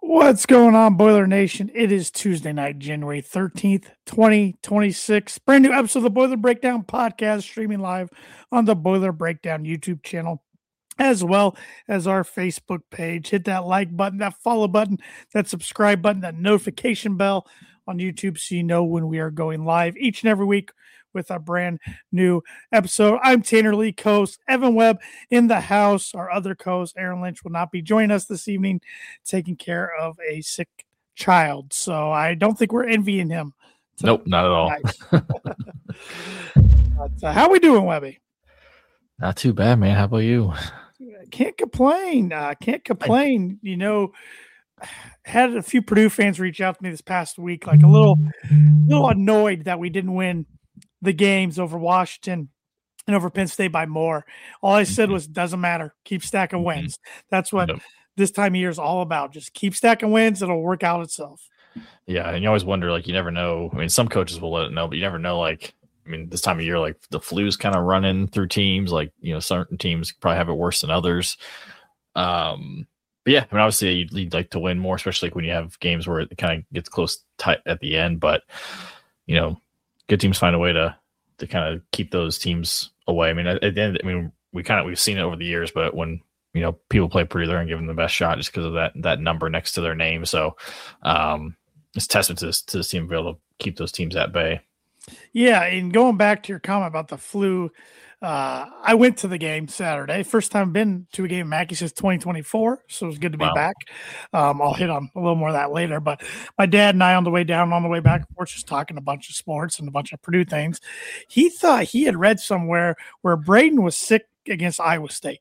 What's going on, Boiler Nation? It is Tuesday night, January 13th, 2026. Brand new episode of the Boiler Breakdown podcast, streaming live on the Boiler Breakdown YouTube channel, as well as our Facebook page. Hit that like button, that follow button, that subscribe button, that notification bell on YouTube so you know when we are going live each and every week with a brand new episode. I'm Tanner Lee, co-host. Evan Webb in the house. Our other co-host, Aaron Lynch, will not be joining us this evening, taking care of a sick child. So I don't think we're envying him. Nope, not at all. But, how we doing, Webby? Not too bad, man. How about you? Can't complain. Can't complain. You know, had a few Purdue fans reach out to me this past week, like a little annoyed that we didn't win the games over Washington and over Penn State by more. All I said was, doesn't matter. Keep stacking wins. That's what this time of year is all about. Just keep stacking wins. It'll work out itself. Yeah. And you always wonder, like, you never know. I mean, some coaches will let it know, but you never know. Like, I mean, this time of year, like the flu's kind of running through teams. Like, you know, certain teams probably have it worse than others. But yeah, I mean, obviously you'd like to win more, especially like when you have games where it kind of gets close tight at the end. But, you know, good teams find a way to kind of keep those teams away. I mean, at the end, I mean, we've seen it over the years, but when, you know, people play Purdue, they're going to give them the best shot just because of that number next to their name. So it's testament to this team to be able to keep those teams at bay. Yeah. And going back to your comment about the flu, I went to the game Saturday. First time I've been to a game Mackey since 2024, so it was good to be back. I'll hit on a little more of that later. But my dad and I, on the way down, on the way back, we're just talking a bunch of sports and a bunch of Purdue things. He thought he had read somewhere where Braden was sick against Iowa State.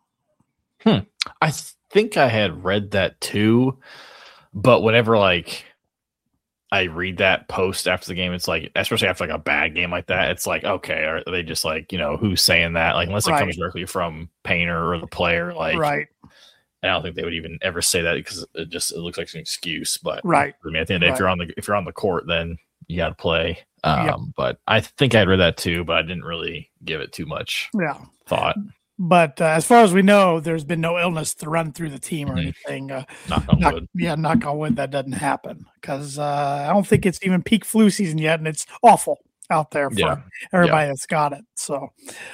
I think I had read that too, but whenever like I read that post after the game, it's like, especially after like a bad game like that, it's like, okay, are they just like, you know, who's saying that? Like, unless it comes directly from Painter or the player, like, I don't think they would even ever say that because it looks like an excuse. But I mean, at the end of the day, if you're on the court, then you got to play. But I think I'd read that too, but I didn't really give it too much thought. But as far as we know, there's been no illness to run through the team or anything. Knock on wood. Yeah, knock on wood, that doesn't happen because I don't think it's even peak flu season yet, and it's awful out there for everybody that's got it. So,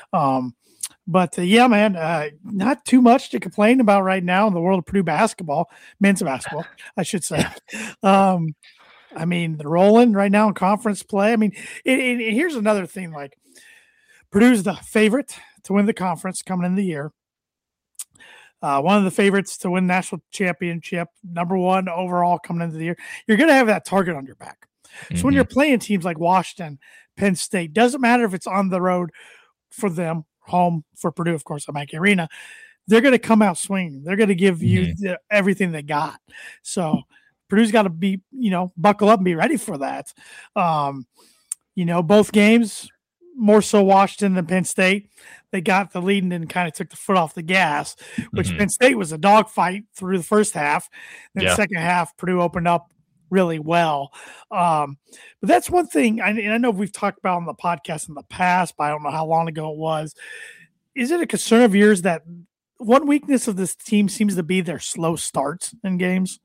yeah, man, not too much to complain about right now in the world of Purdue basketball, men's basketball, I should say. I mean, they're rolling right now in conference play. I mean, here's another thing, like Purdue's the favorite to win the conference coming in the year. One of the favorites to win national championship, number one overall coming into the year. You're going to have that target on your back. So when you're playing teams like Washington, Penn State, doesn't matter if it's on the road for them, home for Purdue, of course, at Mackey Arena, they're going to come out swinging. They're going to give you everything they got. So Purdue's got to be, you know, buckle up and be ready for that. You know, both games, more so Washington than Penn State, they got the lead and then kind of took the foot off the gas, which Penn State was a dogfight through the first half. Then the second half, Purdue opened up really well. But that's one thing, and I know we've talked about on the podcast in the past, but I don't know how long ago it was. Is it a concern of yours that one weakness of this team seems to be their slow starts in games?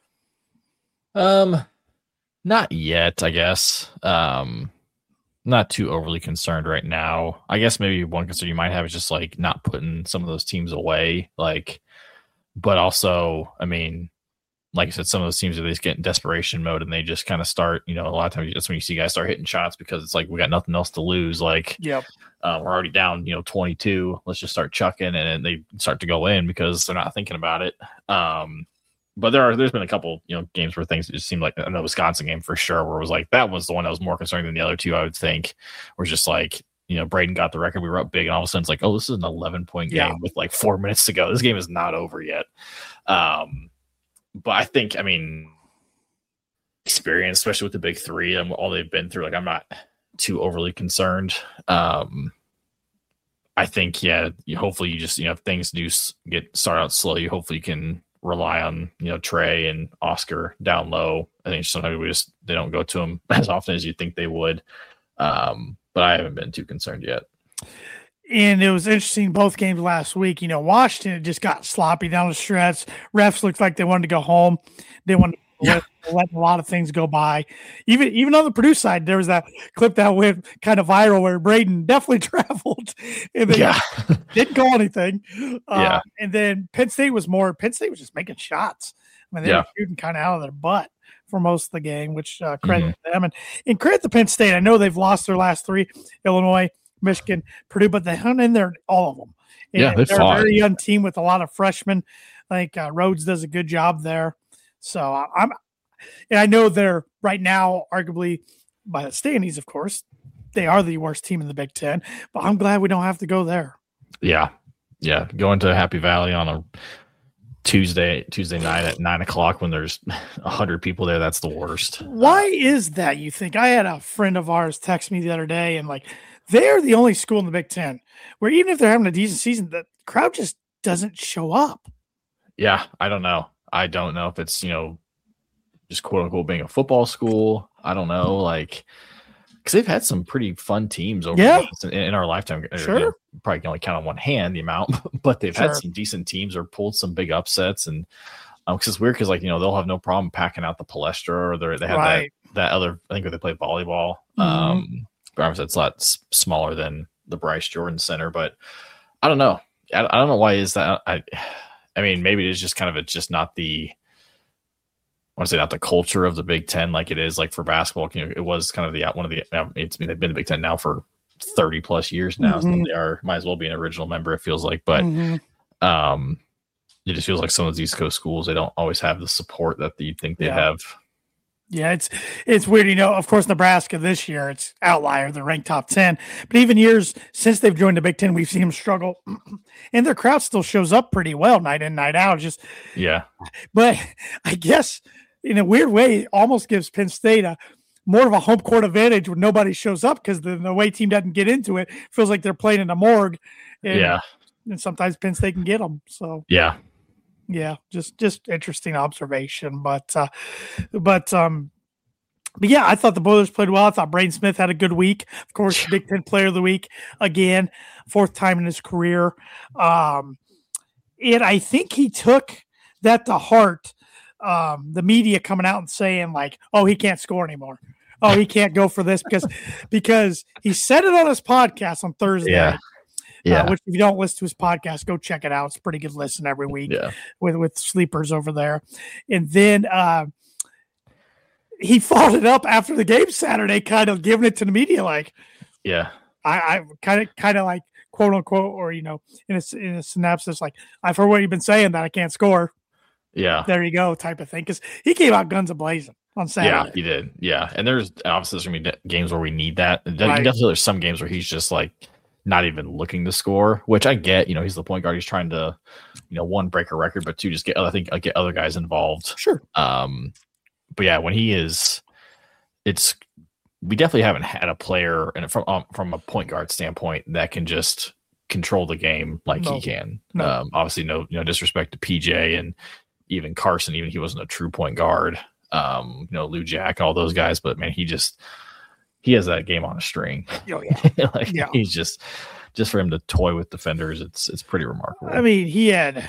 Not yet, I guess. Not too overly concerned right now. I guess maybe one concern you might have is just like not putting some of those teams away. Like, but also, I mean, like I said, some of those teams are just get in desperation mode and they just kind of start, you know, a lot of times that's when you see guys start hitting shots because it's like, we got nothing else to lose. Like, we're already down, you know, 22. Let's just start chucking, and they start to go in because they're not thinking about it. But there's been a couple, you know, games where things just seemed like the Wisconsin game for sure, where it was like that was the one that was more concerning than the other two, I would think. Where it's just like, you know, Braden got the record, we were up big, and all of a sudden it's like, oh, this is an 11-point game with like 4 minutes to go. This game is not over yet. But I think, I mean, experience, especially with the big three and all they've been through, like I'm not too overly concerned. I think, hopefully you just, you know, if things do start out slow, hopefully you can rely on, you know, Trey and Oscar down low. I think sometimes they don't go to them as often as you think they would. But I haven't been too concerned yet. And it was interesting, both games last week. Washington it just got sloppy down the stretch. Refs looked like they wanted to go home. They wanted to let a lot of things go by. Even on the Purdue side, there was that clip that went kind of viral where Braden definitely traveled and they didn't call anything. And then Penn State was just making shots. I mean, they were shooting kind of out of their butt for most of the game, which credit to them. And credit to Penn State. I know they've lost their last three, Illinois, Michigan, Purdue, but they hung in there, all of them. And they're a very young team with a lot of freshmen. I think Rhodes does a good job there. So I know they're right now, arguably by the standings, of course, they are the worst team in the Big Ten, but I'm glad we don't have to go there. Yeah. Yeah. Going to Happy Valley on a Tuesday night at 9:00 when there's 100 people there. That's the worst. Why is that, you think? I had a friend of ours text me the other day and they're the only school in the Big Ten where even if they're having a decent season, the crowd just doesn't show up. Yeah, I don't know. I don't know if it's, just quote unquote being a football school. I don't know, because they've had some pretty fun teams over in our lifetime. Sure. Probably can only count on one hand the amount, but they've had some decent teams or pulled some big upsets. And because it's weird because they'll have no problem packing out the Palestra or they have that other, I think where they play volleyball. But it's a lot smaller than the Bryce Jordan Center, but I don't know. I don't know why is that. I mean, maybe it is just it's just not the, I want to say not the culture of the Big Ten like it is for basketball. It was kind of they've been the Big Ten now for 30 plus years now. So they might as well be an original member, it feels like, but it just feels like some of those East Coast schools, they don't always have the support that you think they have. Yeah, it's weird. Of course, Nebraska this year, it's outlier. They're ranked top 10. But even years since they've joined the Big Ten, we've seen them struggle. And their crowd still shows up pretty well night in, night out. But I guess in a weird way, it almost gives Penn State more of a home court advantage when nobody shows up because the away team doesn't get into it. Feels like they're playing in a morgue. And sometimes Penn State can get them. So yeah, just interesting observation, but yeah, I thought the Boilers played well. I thought Braden Smith had a good week. Of course, Big Ten Player of the Week again, 4th time in his career. And I think he took that to heart. The media coming out and saying "Oh, he can't score anymore. Oh, he can't go for this because he said it on his podcast on Thursday." Yeah. Which if you don't listen to his podcast, go check it out. It's a pretty good listen every week with sleepers over there. And then he followed it up after the game Saturday, kind of giving it to the media I kind of quote unquote, or in a synopsis, I've heard what you've been saying that I can't score. Yeah. There you go, type of thing. Because he came out guns a-blazing on Saturday. Yeah, he did. Yeah. And there's obviously there's going to be games where we need that. Definitely there's some games where he's just not even looking to score, which I get. He's the point guard. He's trying to, one, break a record, but two, just get other guys involved. Sure. But yeah, when he is, we definitely haven't had a player, and from a point guard standpoint, that can just control the game he can. No. Obviously, no disrespect to PJ and even Carson, even he wasn't a true point guard. Lou Jack, all those guys, but man, he has that game on a string. Oh yeah. He's just for him to toy with defenders. It's pretty remarkable. I mean, he had,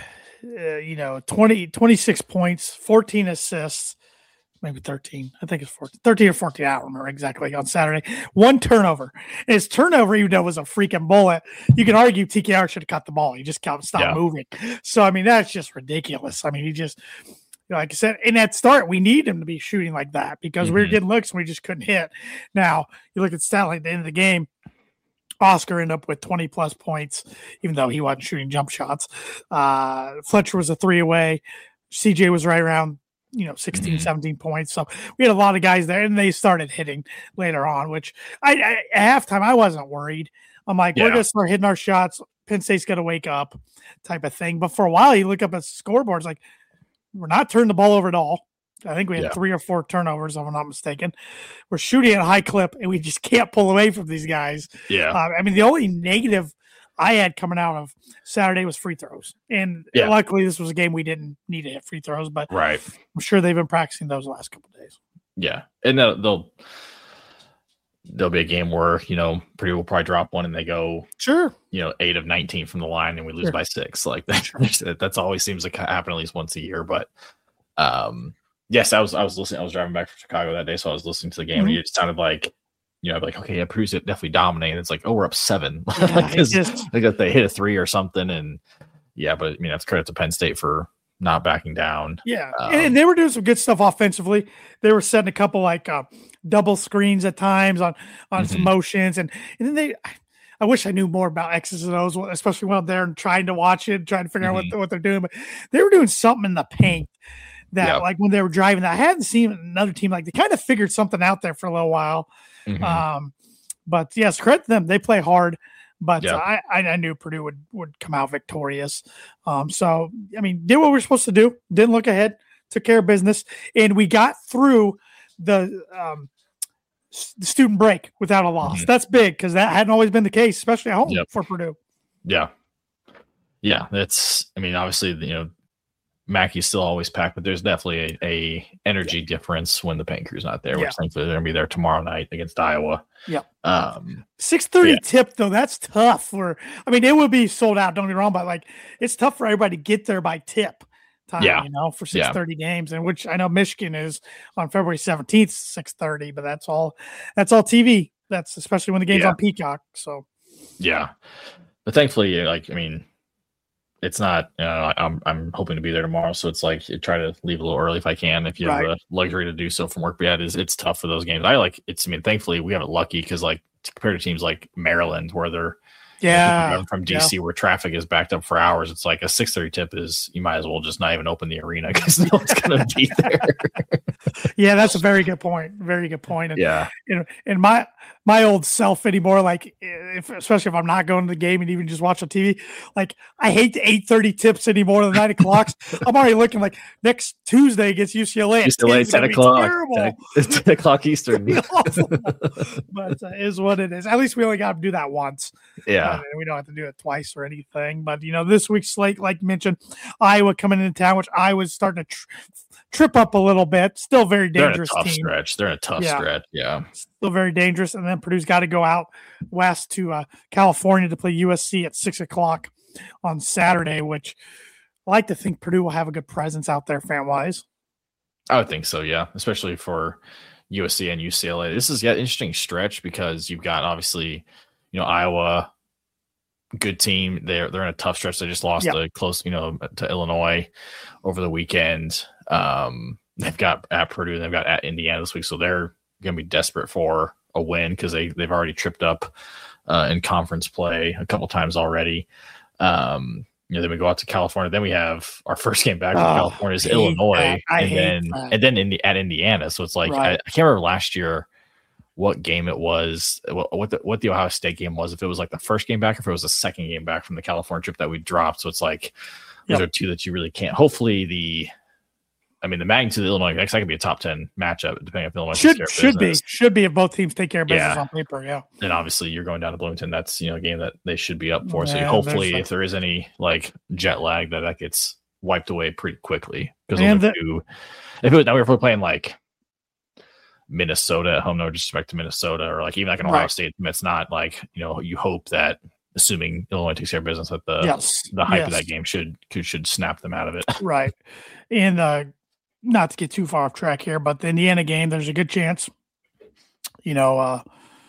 26 points, 14 assists, maybe 13. I think it's 14, 13 or 14. I don't remember exactly on Saturday. 1 turnover. And his turnover, even though it was a freaking bullet, you can argue TKR should have cut the ball. He just stopped moving. So, I mean, that's just ridiculous. I mean, he just, like I said, in that start, we need him to be shooting like that because we were getting looks and we just couldn't hit. Now, you look at stat line at the end of the game, Oscar ended up with 20-plus points, even though he wasn't shooting jump shots. Fletcher was a 3 away. CJ was right around, 16, 17 points. So we had a lot of guys there, and they started hitting later on, which at halftime, I wasn't worried. I'm like, we're going to start hitting our shots. Penn State's going to wake up type of thing. But for a while, you look up at scoreboards like, we're not turning the ball over at all. I think we had 3 or 4 turnovers, if I'm not mistaken. We're shooting at a high clip, and we just can't pull away from these guys. Yeah. I mean, the only negative I had coming out of Saturday was free throws. And luckily, this was a game we didn't need to hit free throws, but I'm sure they've been practicing those the last couple of days. Yeah. And they'll there'll be a game where, Purdue will probably drop one and they go, sure, 8 of 19 from the line and we lose by 6. Like that's always seems to happen at least once a year. But yes, I was listening. I was driving back from Chicago that day, so I was listening to the game, and it sounded like, like, okay, yeah, Purdue's definitely dominating. It's like, oh, we're up 7 because they hit a 3 or something, and but that's credit to Penn State for not backing down. Yeah, and they were doing some good stuff offensively. They were setting a couple like double screens at times on some motions, and then I wish I knew more about X's and O's, especially when I'm there and trying to watch it, trying to figure out what they're doing. But they were doing something in the paint that, like when they were driving, I hadn't seen another team like they kind of figured something out there for a little while. But yes, credit to them. They play hard. But I knew Purdue would come out victorious. So, I mean, did what we were supposed to do. Didn't look ahead. Took care of business. And we got through the student break without a loss. That's big because that hadn't always been the case, especially at home for Purdue. Yeah. Yeah. That's, I mean, obviously, Mackey's still always packed, but there's definitely a energy difference when the paint crew's not there, which thankfully they're going to be there tomorrow night against Iowa. Yeah. 6:30 tip, though, that's tough. It would be sold out, don't get me wrong, but like it's tough for everybody to get there by tip time, for 6:30 games, and which I know Michigan is on February 17th, 6:30, but that's all TV. That's especially when the game's on Peacock. So but thankfully, it's not, I'm hoping to be there tomorrow. So it's like, try to leave a little early if I can, if you have the luxury to do so from work. But it's tough for those games. Thankfully we have it lucky because compared to teams like Maryland, where they're from DC, where traffic is backed up for hours. It's like a 6:30 tip is, you might as well just not even open the arena because no one's going to be there. That's a very good point. Very good point. And, and my old self anymore, especially if I'm not going to the game and even just watch on TV, I hate the 8:30 tips anymore than 9 o'clock. I'm already looking like next Tuesday against UCLA. UCLA 10 o'clock. 10 o'clock Eastern. But it is what it is. At least we only got to do that once. We don't have to do it twice or anything. But, this week's slate, like you mentioned, Iowa coming into town, which Iowa's starting to trip up a little bit. Still very dangerous team. They're in a tough stretch. Yeah. Still very dangerous. And then Purdue's got to go out west to California to play USC at 6 o'clock on Saturday, which I like to think Purdue will have a good presence out there fan-wise. I would think so, yeah, especially for USC and UCLA. This is an interesting stretch because you've got obviously, Iowa, good team. They're in a tough stretch. They just lost close, to Illinois over the weekend. They've got at Purdue and they've got at Indiana this week, so they're going to be desperate for a win because they've already tripped up in conference play a couple times already. Then we go out to California. Then we have our first game back from California is Illinois, and then at Indiana. So it's like I can't remember last year what game it was, what the Ohio State game was, if it was like the first game back, or if it was the second game back from the California trip that we dropped. So it's like those are two that you really can't. Hopefully the magnitude of Illinois, that could be a top 10 matchup, depending if Illinois should be if both teams take care of business on paper. Yeah. And obviously you're going down to Bloomington. That's, a game that they should be up for. So hopefully if there is any jet lag that gets wiped away pretty quickly. Because if we're playing Minnesota at home, no disrespect to Minnesota, or even an Ohio State, it's not you hope that, assuming Illinois takes care of business, that the hype of that game should snap them out of it. Right. And not to get too far off track here, but the Indiana game, there's a good chance, go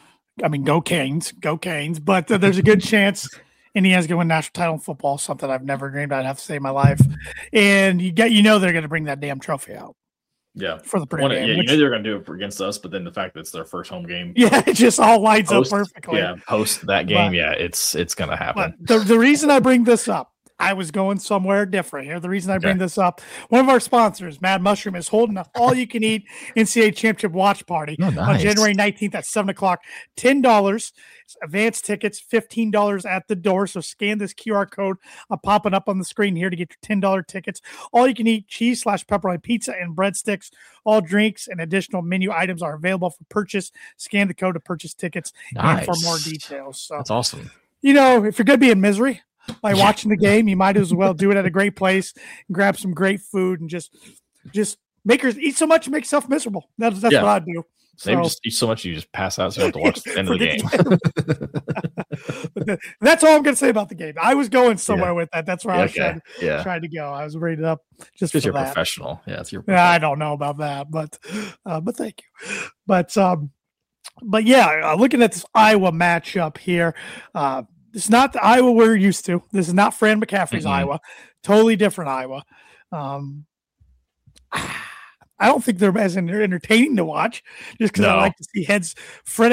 Canes, but there's a good chance Indiana's going to win national title in football, something I've never dreamed I'd have to say in my life. And they're going to bring that damn trophy out. Yeah, for the Purdue game. They're going to do it against us, but then the fact that it's their first home game, it just all lines up perfectly. Yeah, post that game, it's going to happen. The reason I bring this up, I was going somewhere different here. The reason I bring this up, one of our sponsors, Mad Mushroom, is holding an all-you-can-eat NCAA Championship watch party on January 19th at 7 o'clock. $10 advance tickets, $15 at the door. So scan this QR code popping up on the screen here to get your $10 tickets. All-you-can-eat cheese/pepperoni pizza and breadsticks. All drinks and additional menu items are available for purchase. Scan the code to purchase tickets and for more details. So that's awesome. If you're going to be in misery by watching the game, you might as well do it at a great place and grab some great food and just eat so much you make yourself miserable. That's what I do. Maybe just eat so much you just pass out so you don't have to watch the end of the game. That's all I'm going to say about the game. I was going somewhere with that. That's where I was trying to go. I was rated up just because you're professional. Yeah, it's your. I don't know about that, but thank you. But yeah, looking at this Iowa matchup here, it's not the Iowa we're used to. This is not Fran McCaffrey's Iowa. Totally different Iowa. I don't think they're as entertaining to watch just because I like to see Fran's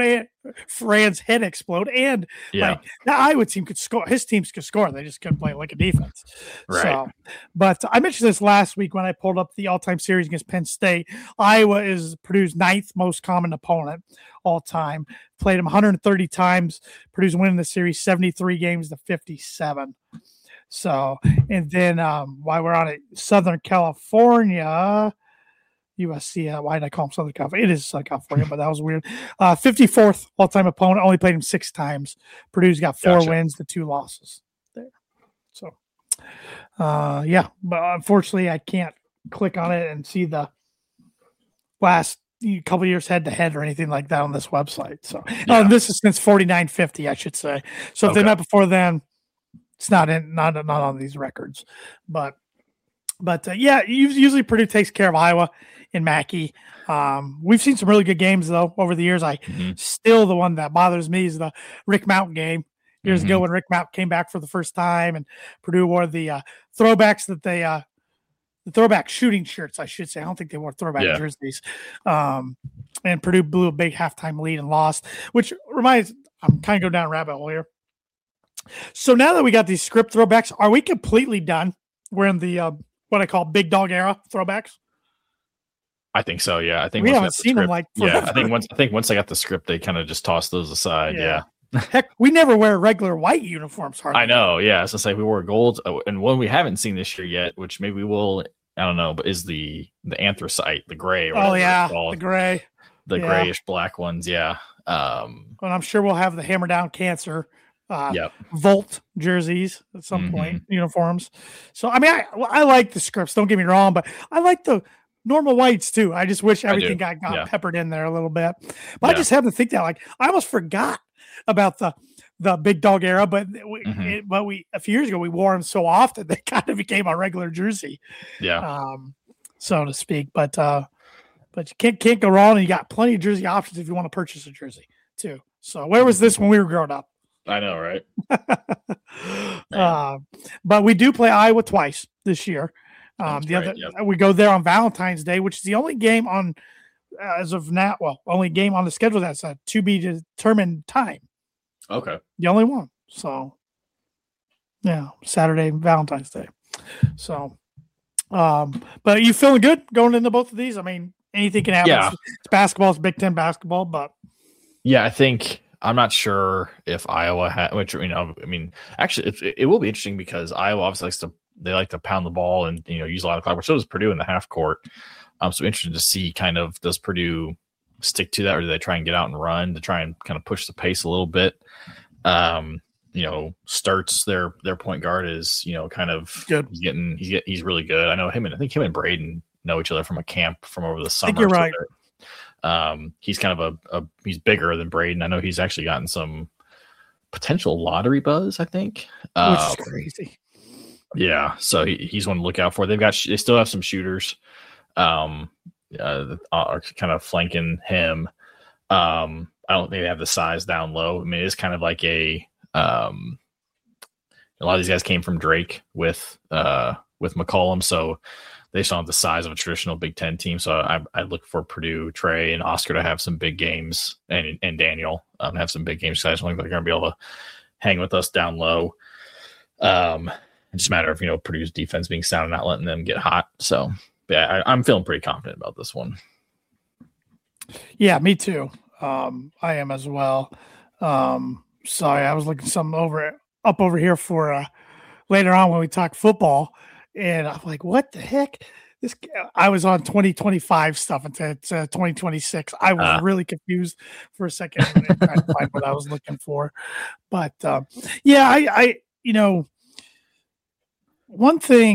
head explode. And like that Iowa team could score. His teams could score. They just couldn't play like a defense. Right. So, but I mentioned this last week when I pulled up the all-time series against Penn State. Iowa is Purdue's 9th most common opponent all time. Played them 130 times. Purdue's winning the series 73 games to 57. So, and then while we're on it, Southern California, USC, why did I call him Southern California? It is Southern California, but that was weird. 54th all-time opponent, only played him 6 times. Purdue's got 4 wins to 2 losses there. So, yeah, but unfortunately I can't click on it and see the last couple of years head-to-head or anything like that on this website. So, this is since 49-50, I should say. So if they met before then, it's not on these records, but yeah, usually Purdue takes care of Iowa in Mackey. We've seen some really good games though over the years. Still the one that bothers me is the Rick Mount game years ago when Rick Mount came back for the first time and Purdue wore the throwbacks that they the throwback shooting shirts, I should say. I don't think they wore throwback jerseys. And Purdue blew a big halftime lead and lost, which reminds. I'm kind of going down a rabbit hole here. So now that we got these script throwbacks, are we completely done? We're in the what I call big dog era throwbacks. I think so. Yeah, I think we haven't seen them like. Forever. Yeah, I think once I got the script, they kind of just tossed those aside. Yeah. Heck, we never wear regular white uniforms. Hardly. I know. Yeah, so say we wore gold, and one we haven't seen this year yet, which maybe we will. I don't know, but is the anthracite, the gray? The gray, the grayish black ones. Yeah. And I'm sure we'll have the Hammer Down Cancer. Volt jerseys at some point, uniforms. So I mean, I like the scripts, don't get me wrong, but I like the normal whites too. I just wish everything got peppered in there a little bit. But I just have to think that, like, I almost forgot about the big dog era, but we a few years ago we wore them so often they kind of became a regular jersey, so to speak. But you can't go wrong, and you got plenty of jersey options if you want to purchase a jersey too. So where was this when we were growing up? I know, right? But we do play Iowa twice this year. We go there on Valentine's Day, which is the only game on as of now. Well, only game on the schedule that's a to be determined time. Okay, the only one. So, yeah, Saturday, Valentine's Day. So, but are you feeling good going into both of these? I mean, anything can happen. Yeah. It's basketball. It's Big Ten basketball, but I think. I'm not sure if Iowa actually it will be interesting because Iowa obviously like to pound the ball and use a lot of clock, but so does Purdue in the half court. So interested to see kind of does Purdue stick to that, or do they try and get out and run to try and kind of push the pace a little bit? Starts their point guard is kind of good. He's really good. I think him and Braden know each other from a camp from over the summer. I think you're right. He's kind of he's bigger than Braden. I know he's actually gotten some potential lottery buzz, I think. Which is crazy. Yeah. So he's one to look out for. They still have some shooters, are kind of flanking him. I don't think they have the size down low. I mean, it is kind of like a lot of these guys came from Drake with McCollum. So they just don't have the size of a traditional Big Ten team. So I look for Purdue, Trey, and Oscar to have some big games, and Daniel have some big games. So I just don't think they're going to be able to hang with us down low. It's just a matter of Purdue's defense being sound and not letting them get hot. So yeah, I'm feeling pretty confident about this one. Yeah, me too. I am as well. Sorry, I was looking something up over here for later on when we talk football. And I'm like, what the heck? I was on 2025 stuff until it's 2026. I was really confused for a second trying to find what I was looking for. But I one thing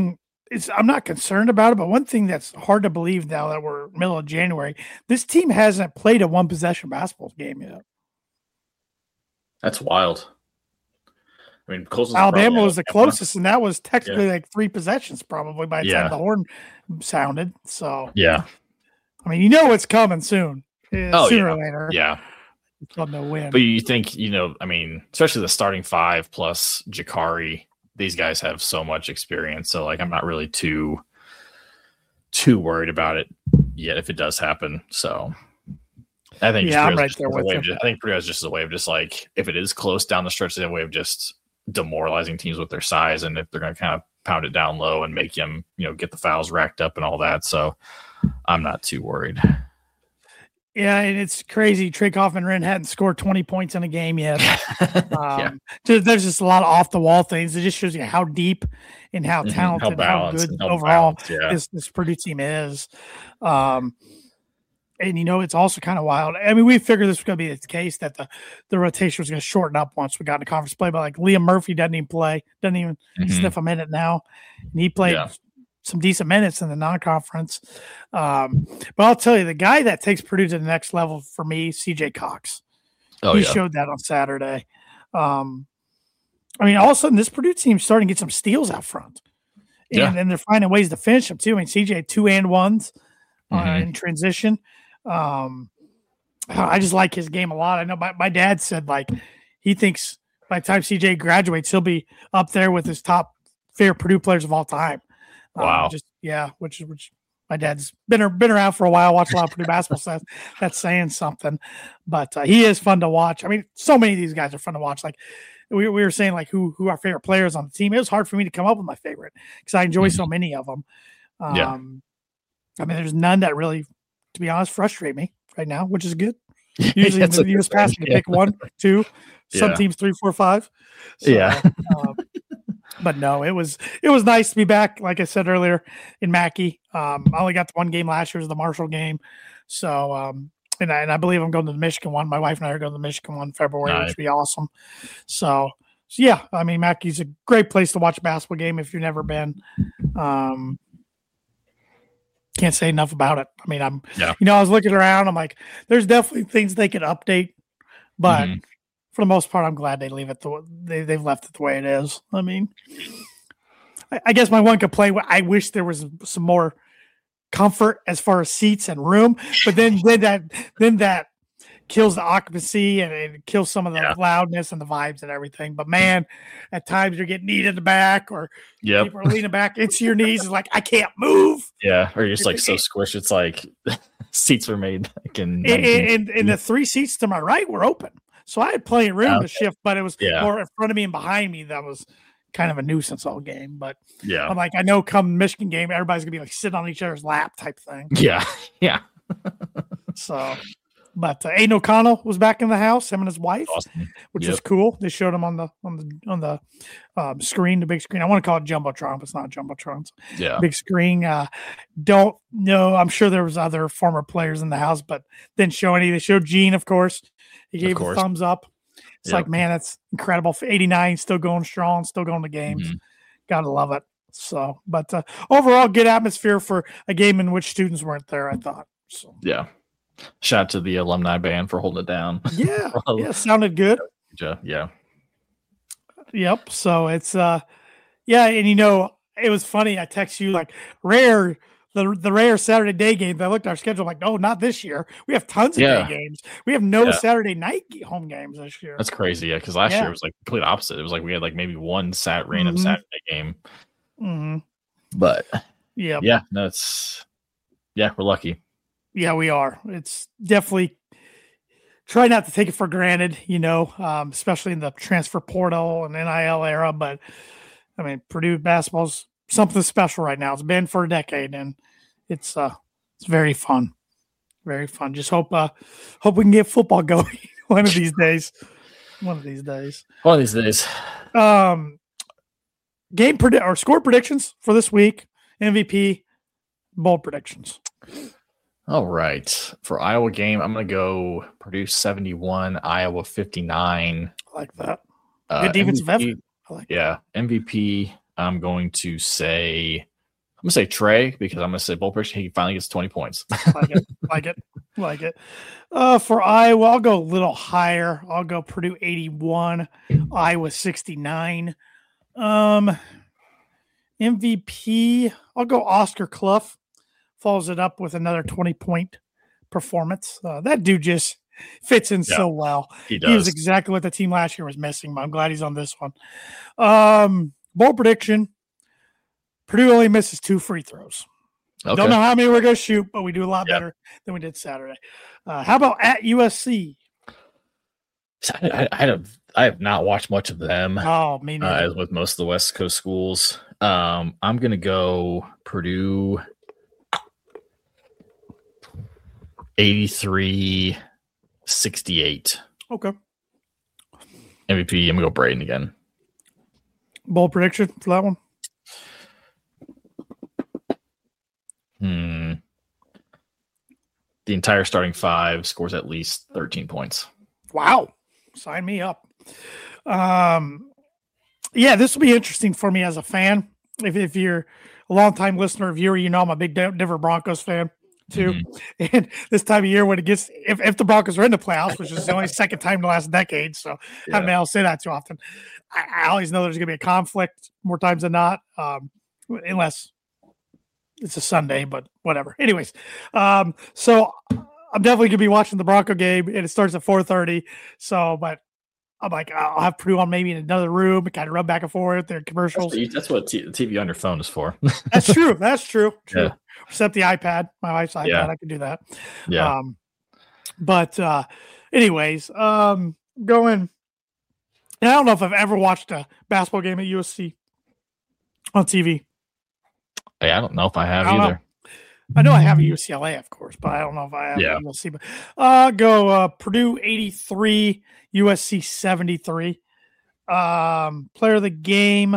I'm not concerned about it, but one thing that's hard to believe now that we're middle of January, this team hasn't played a one possession basketball game yet. That's wild. I mean, Alabama was the closest, and that was technically like 3 possessions probably by the time the horn sounded. So yeah, I mean, it's coming soon. Sooner or later. Yeah. It's on no win. But you think, I mean, especially the starting 5 plus Jakari, these guys have so much experience. So like, I'm not really too worried about it yet if it does happen. So I think I'm right there with you. I think Purdue is just a way of just like, if it is close down the stretch, it's a way of just demoralizing teams with their size, and if they're going to kind of pound it down low and make them, get the fouls racked up and all that. So I'm not too worried. Yeah, and it's crazy. Trey Kaufman-Renn hadn't scored 20 points in a game yet. There's just a lot of off-the-wall things. It just shows you how deep and how talented, how good overall this Purdue team is. And, it's also kind of wild. I mean, we figured this was going to be the case, that the rotation was going to shorten up once we got into conference play. But, like, Liam Murphy doesn't even sniff a minute now. And he played some decent minutes in the non-conference. But I'll tell you, the guy that takes Purdue to the next level for me, CJ Cox. He showed that on Saturday. I mean, all of a sudden, this Purdue team's starting to get some steals out front. And they're finding ways to finish them, too. I mean, CJ had 2-and-1s in transition. I just like his game a lot. I know my dad said, like, he thinks by the time CJ graduates, he'll be up there with his top favorite Purdue players of all time. Wow. Which my dad's been around for a while, watched a lot of Purdue basketball, so that's saying something. But he is fun to watch. I mean, so many of these guys are fun to watch. Like we were saying, like who our favorite players on the team. It was hard for me to come up with my favorite because I enjoy so many of them. I mean, there's none that really, to be honest, frustrate me right now, which is good. Usually in the years past, you pick 1, 2, some teams 3, 4, 5. So, but no, it was nice to be back. Like I said earlier, in Mackey. I only got the one game last year, was the Marshall game. So, and I believe I'm going to the Michigan one. My wife and I are going to the Michigan one in February, which would be awesome. So yeah, I mean, Mackey's a great place to watch a basketball game if you've never been. Can't say enough about it. I mean, I was looking around. I'm like, there's definitely things they could update, but for the most part, I'm glad they leave it they've left it the way it is. I mean, I guess my one complaint, I wish there was some more comfort as far as seats and room, but then that kills the occupancy and it kills some of the loudness and the vibes and everything. But man, at times you're getting kneed in the back or people are leaning back into your knees. It's like, I can't move. Yeah. Or you're just like so squished. It's like seats were made like in the 3 seats to my right were open. So I had plenty of room to shift, but it was more in front of me and behind me. That was kind of a nuisance all game. But I'm like, I know come Michigan game, everybody's gonna be like sitting on each other's lap type thing. Yeah. Yeah. So but Aiden O'Connell was back in the house, him and his wife, which is cool. They showed him on the screen, the big screen. I want to call it Jumbotron, but it's not Jumbotron. Big screen. Don't know. I'm sure there was other former players in the house, but didn't show any. They showed Gene, of course. He gave a thumbs up. It's like, man, that's incredible. For 89, still going strong, still going to games. Gotta love it. So, but overall, good atmosphere for a game in which students weren't there, I thought. So. Yeah. Shout out to the alumni band for holding it down. Yeah. Sounded good. Yeah. Yep. So it's and it was funny. I text you like rare Saturday day games. I looked at our schedule, I'm like, no, not this year. We have tons of day games. We have no Saturday night home games this year. That's crazy. Yeah, because last year it was like complete opposite. It was like we had like maybe one random Saturday game. But we're lucky. Yeah, we are. It's definitely try not to take it for granted, especially in the transfer portal and NIL era. But I mean, Purdue basketball's something special right now. It's been for a decade, and it's very fun, very fun. Just hope we can get football going one of these days. Score predictions for this week. MVP, bold predictions. All right. For Iowa game, I'm going to go Purdue 71, Iowa 59. I like that. Good defensive effort. MVP, I'm going to say I'm gonna say Trey because I'm gonna say bowl prediction. He finally gets 20 points. Like it. For Iowa, I'll go a little higher. I'll go Purdue 81, Iowa 69. MVP, I'll go Oscar Clough. Follows it up with another 20-point performance. That dude just fits in so well. He does. He was exactly what the team last year was missing. I'm glad he's on this one. Bowl prediction, Purdue only misses 2 free throws. Okay. Don't know how many we're going to shoot, but we do a lot better than we did Saturday. How about at USC? I have not watched much of them. Oh, me neither. As with most of the West Coast schools. I'm going to go Purdue 83-68. Okay. MVP, I'm going to go Braden again. Bowl prediction for that one? The entire starting 5 scores at least 13 points. Wow. Sign me up. Yeah, this will be interesting for me as a fan. If you're a longtime listener or viewer, you know I'm a big Denver Broncos fan too. Mm-hmm. And this time of year when it gets, if the Broncos are in the playoffs, which is the only second time in the last decade, so I haven't been able to say that too often. I always know there's going to be a conflict more times than not, unless it's a Sunday, but whatever. Anyways, so I'm definitely going to be watching the Bronco game, and it starts at 4:30. So, but I'm like, I'll have Purdue on maybe in another room and kind of run back and forth. Their commercials. That's what TV on your phone is for. That's true. That's true. Yeah. Except the iPad, my wife's iPad. Yeah. I can do that. Yeah. Anyways, going. And I don't know if I've ever watched a basketball game at USC on TV. Hey, I don't know if I have either. I know I have a UCLA, of course, but I don't know if I have a USC. But go Purdue 83, USC 73. Player of the game.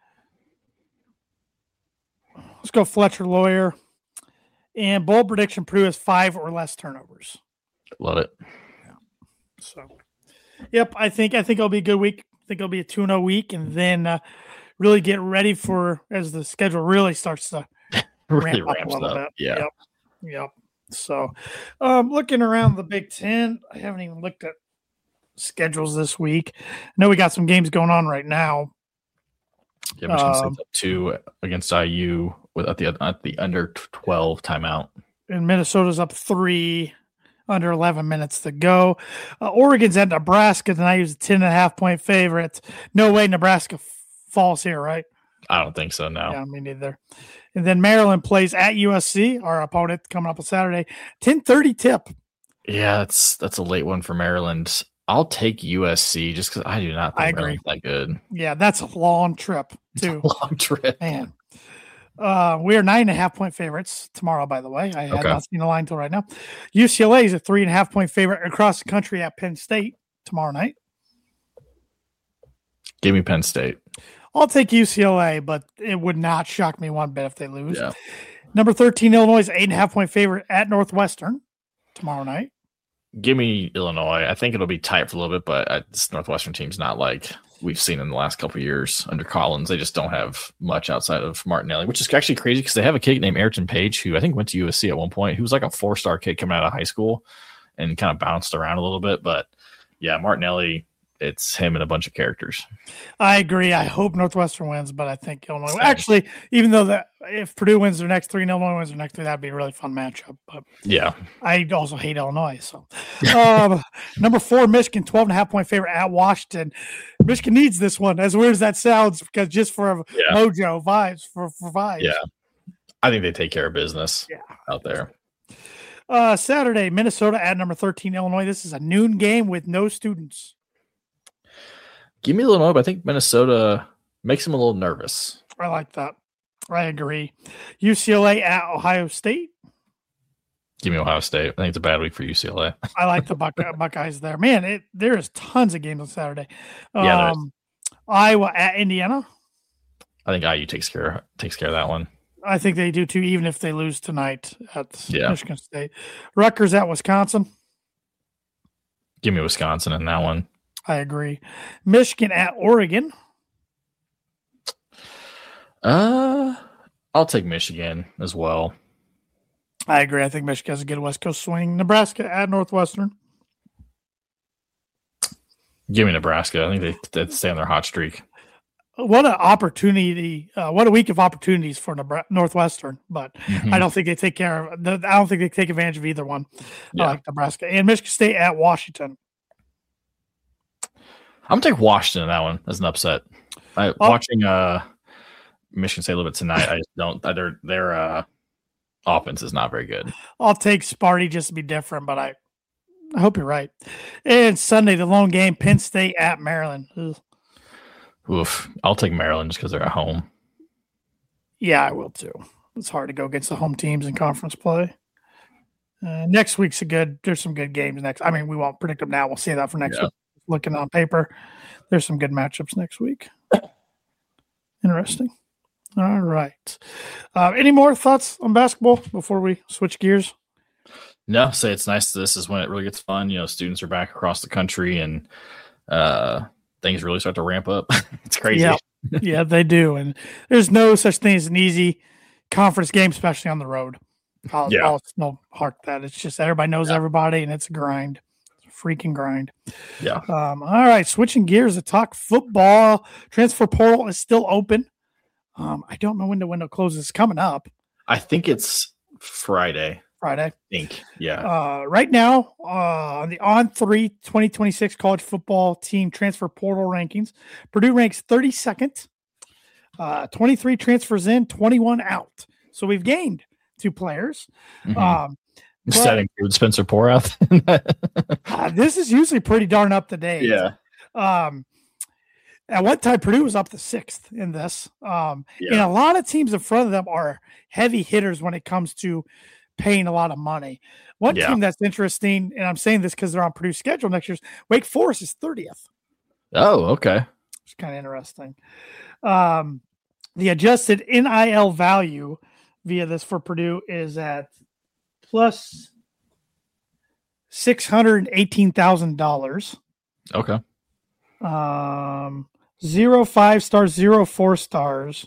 Let's go Fletcher Lawyer. And bold prediction, Purdue has 5 or less turnovers. Love it. Yeah. So, yep, I think it'll be a good week. I think it'll be a 2-0 week, and then really get ready for as the schedule really starts to really ramps up. Yeah. Yep. So, looking around the Big Ten, I haven't even looked at schedules this week. I know we got some games going on right now. Yeah, Michigan State's up 2 against IU at the under 12 timeout. And Minnesota's up 3, under 11 minutes to go. Oregon's at Nebraska tonight. Who's a 10.5-point favorite. No way Nebraska falls here, right? I don't think so, no. Yeah, me neither. And then Maryland plays at USC, our opponent coming up on Saturday. 10:30 tip. Yeah, that's a late one for Maryland. I'll take USC just because I do not think Maryland's that good. Yeah, that's a long trip, too. Long trip. Man. We are 9.5-point favorites tomorrow, by the way. I have not seen the line until right now. UCLA is a 3.5-point favorite across the country at Penn State tomorrow night. Give me Penn State. I'll take UCLA, but it would not shock me one bit if they lose. Yeah. Number 13, Illinois is 8.5-point favorite at Northwestern tomorrow night. Give me Illinois. I think it'll be tight for a little bit, but this Northwestern team's not like we've seen in the last couple of years under Collins. They just don't have much outside of Martinelli, which is actually crazy because they have a kid named Ayrton Page who I think went to USC at one point. He was like a 4-star kid coming out of high school and kind of bounced around a little bit. But, yeah, Martinelli, it's him and a bunch of characters. I agree. I hope Northwestern wins, but I think Illinois. Actually, even though if Purdue wins their next 3 and Illinois wins their next 3, that'd be a really fun matchup. But yeah, I also hate Illinois. So, number 4, Michigan, 12.5-point favorite at Washington. Michigan needs this one, as weird as that sounds, because just for mojo vibes, for vibes. Yeah, I think they take care of business out there. Saturday, Minnesota at number 13, Illinois. This is a noon game with no students. Give me Illinois, but I think Minnesota makes them a little nervous. I like that. I agree. UCLA at Ohio State. Give me Ohio State. I think it's a bad week for UCLA. I like the Buckeyes there. Man, there's tons of games on Saturday. Iowa at Indiana. I think IU takes care of that one. I think they do too, even if they lose tonight at Michigan State. Rutgers at Wisconsin. Give me Wisconsin in that one. I agree. Michigan at Oregon. I I'll take Michigan as well. I agree. I think Michigan has a good West Coast swing. Nebraska at Northwestern. Give me Nebraska. I think they stay on their hot streak. What an opportunity! What a week of opportunities for Northwestern, but I don't think they take care of. I don't think they take advantage of either one. Yeah. Like Nebraska and Michigan State at Washington. I'm gonna take Washington in that one as an upset. Watching Michigan State a little bit tonight, I just don't. Their offense is not very good. I'll take Sparty just to be different, but I hope you're right. And Sunday, the lone game, Penn State at Maryland. Ugh. Oof. I'll take Maryland just because they're at home. Yeah, I will too. It's hard to go against the home teams in conference play. Next week's there's some good games next. I mean, we won't predict them now. We'll see that for next week. Looking on paper, there's some good matchups next week. Interesting. All right. Any more thoughts on basketball before we switch gears? No, say it's nice. This is when it really gets fun. Students are back across the country and things really start to ramp up. It's crazy. Yeah, they do. And there's no such thing as an easy conference game, especially on the road. It's no heart that. It's just everybody knows everybody, and it's a grind. It's a freaking grind. Yeah. All right, switching gears to talk football. Transfer portal is still open. I don't know when the window closes. It's coming up. I think it's Friday. I think. Yeah. Right now, on the On3 2026 college football team transfer portal rankings, Purdue ranks 32nd. 23 transfers in, 21 out. So we've gained 2 players. Does that include Spencer Porath? This is usually pretty darn up to date. Yeah. At one time, Purdue was up to 6th in this. And a lot of teams in front of them are heavy hitters when it comes to paying a lot of money. One team that's interesting, and I'm saying this because they're on Purdue's schedule next year, Wake Forest is 30th. Oh, okay. It's kind of interesting. The adjusted NIL value via this for Purdue is at plus $618,000. Okay. 0 5 stars, 0 4 stars.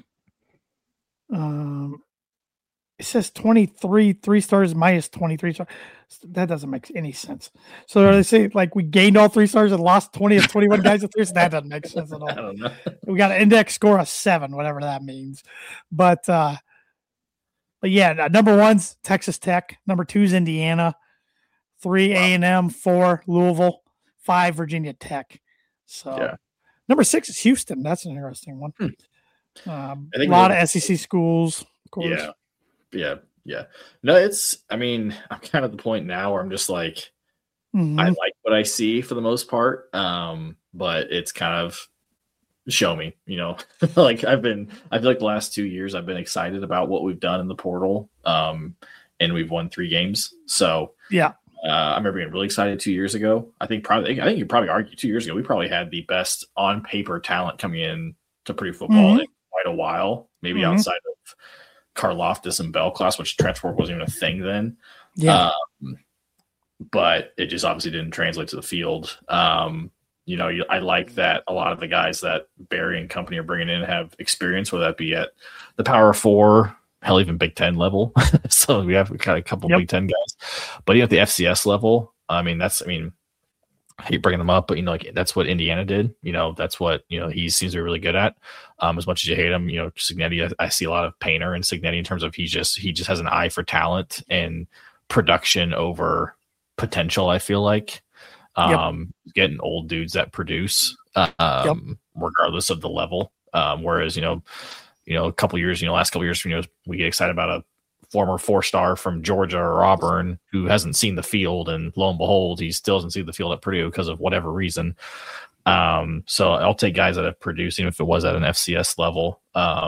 It says 23 3 stars minus 23 stars. That doesn't make any sense. So they say like we gained all 3 stars and lost 20 of 21 guys at 3 stars. That doesn't make sense at all. I don't know. We got an index score of 7, whatever that means. But yeah, number 1's Texas Tech. Number 2's Indiana. 3 A&M. 4 Louisville. 5 Virginia Tech. So number 6 is Houston. That's an interesting one. A lot of SEC schools. Of course. Yeah. No, I'm kind of at the point now where I'm just like, I like what I see for the most part. But it's kind of show me, like I feel like the last 2 years I've been excited about what we've done in the portal. And we've won 3 games. So I remember being really excited 2 years ago. I think you probably argue 2 years ago, we probably had the best on paper talent coming in to Purdue football in quite a while, maybe outside of Karlaftis and Bell class, which transfer wasn't even a thing then. Yeah. But it just obviously didn't translate to the field. I like that a lot of the guys that Barry and company are bringing in have experience, whether that be at the Power 4, hell, even Big Ten level. So we got a couple Big Ten guys, but at the FCS level, I hate bringing them up, but that's what Indiana did. That's what he seems to be really good at. As much as you hate him, Cignetti, I see a lot of Painter and Cignetti in terms of he just has an eye for talent and production over potential. I feel like getting old dudes that produce, regardless of the level. Whereas last couple years, we get excited about a former 4-star from Georgia or Auburn who hasn't seen the field, and lo and behold, he still doesn't see the field at Purdue because of whatever reason. So I'll take guys that have produced, even if it was at an FCS level.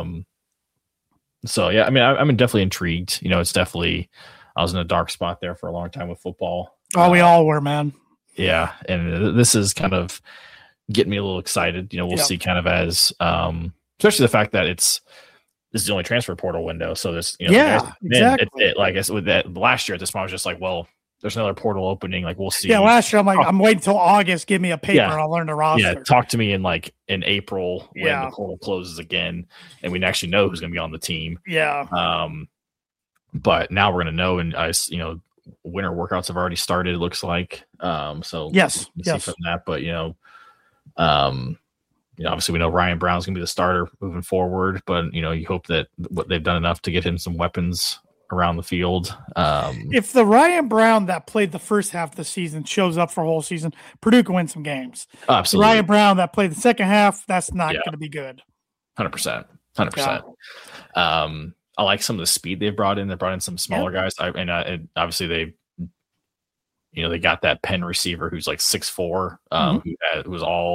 So yeah, I'm definitely intrigued. It's definitely, I was in a dark spot there for a long time with football. Oh, we all were, man. Yeah, and this is kind of getting me a little excited. We'll see kind of as, especially the fact that this is the only transfer portal window. So this, exactly. Like I said, with that last year at this point, I was just like, well, there's another portal opening. Like we'll see. Yeah, last year I'm like, I'm waiting until August. Give me a paper, Yeah. and I'll learn the roster. Yeah, talk to me in April when Yeah. the portal closes again, and we actually know who's going to be on the team. Yeah. But now we're going to know, and winter workouts have already started. It looks like. So yes. see from that, but obviously we know Ryan Brown's going to be the starter moving forward, but you hope that what they've done enough to get him some weapons around the field. If the Ryan Brown that played the first half of the season shows up for a whole season, Purdue can win some games. Absolutely. The Ryan Brown that played the second half, that's not going to be good. 100%. I like some of the speed they've brought in. They brought in some smaller guys. And obviously they got that Penn receiver who's like 6'4", who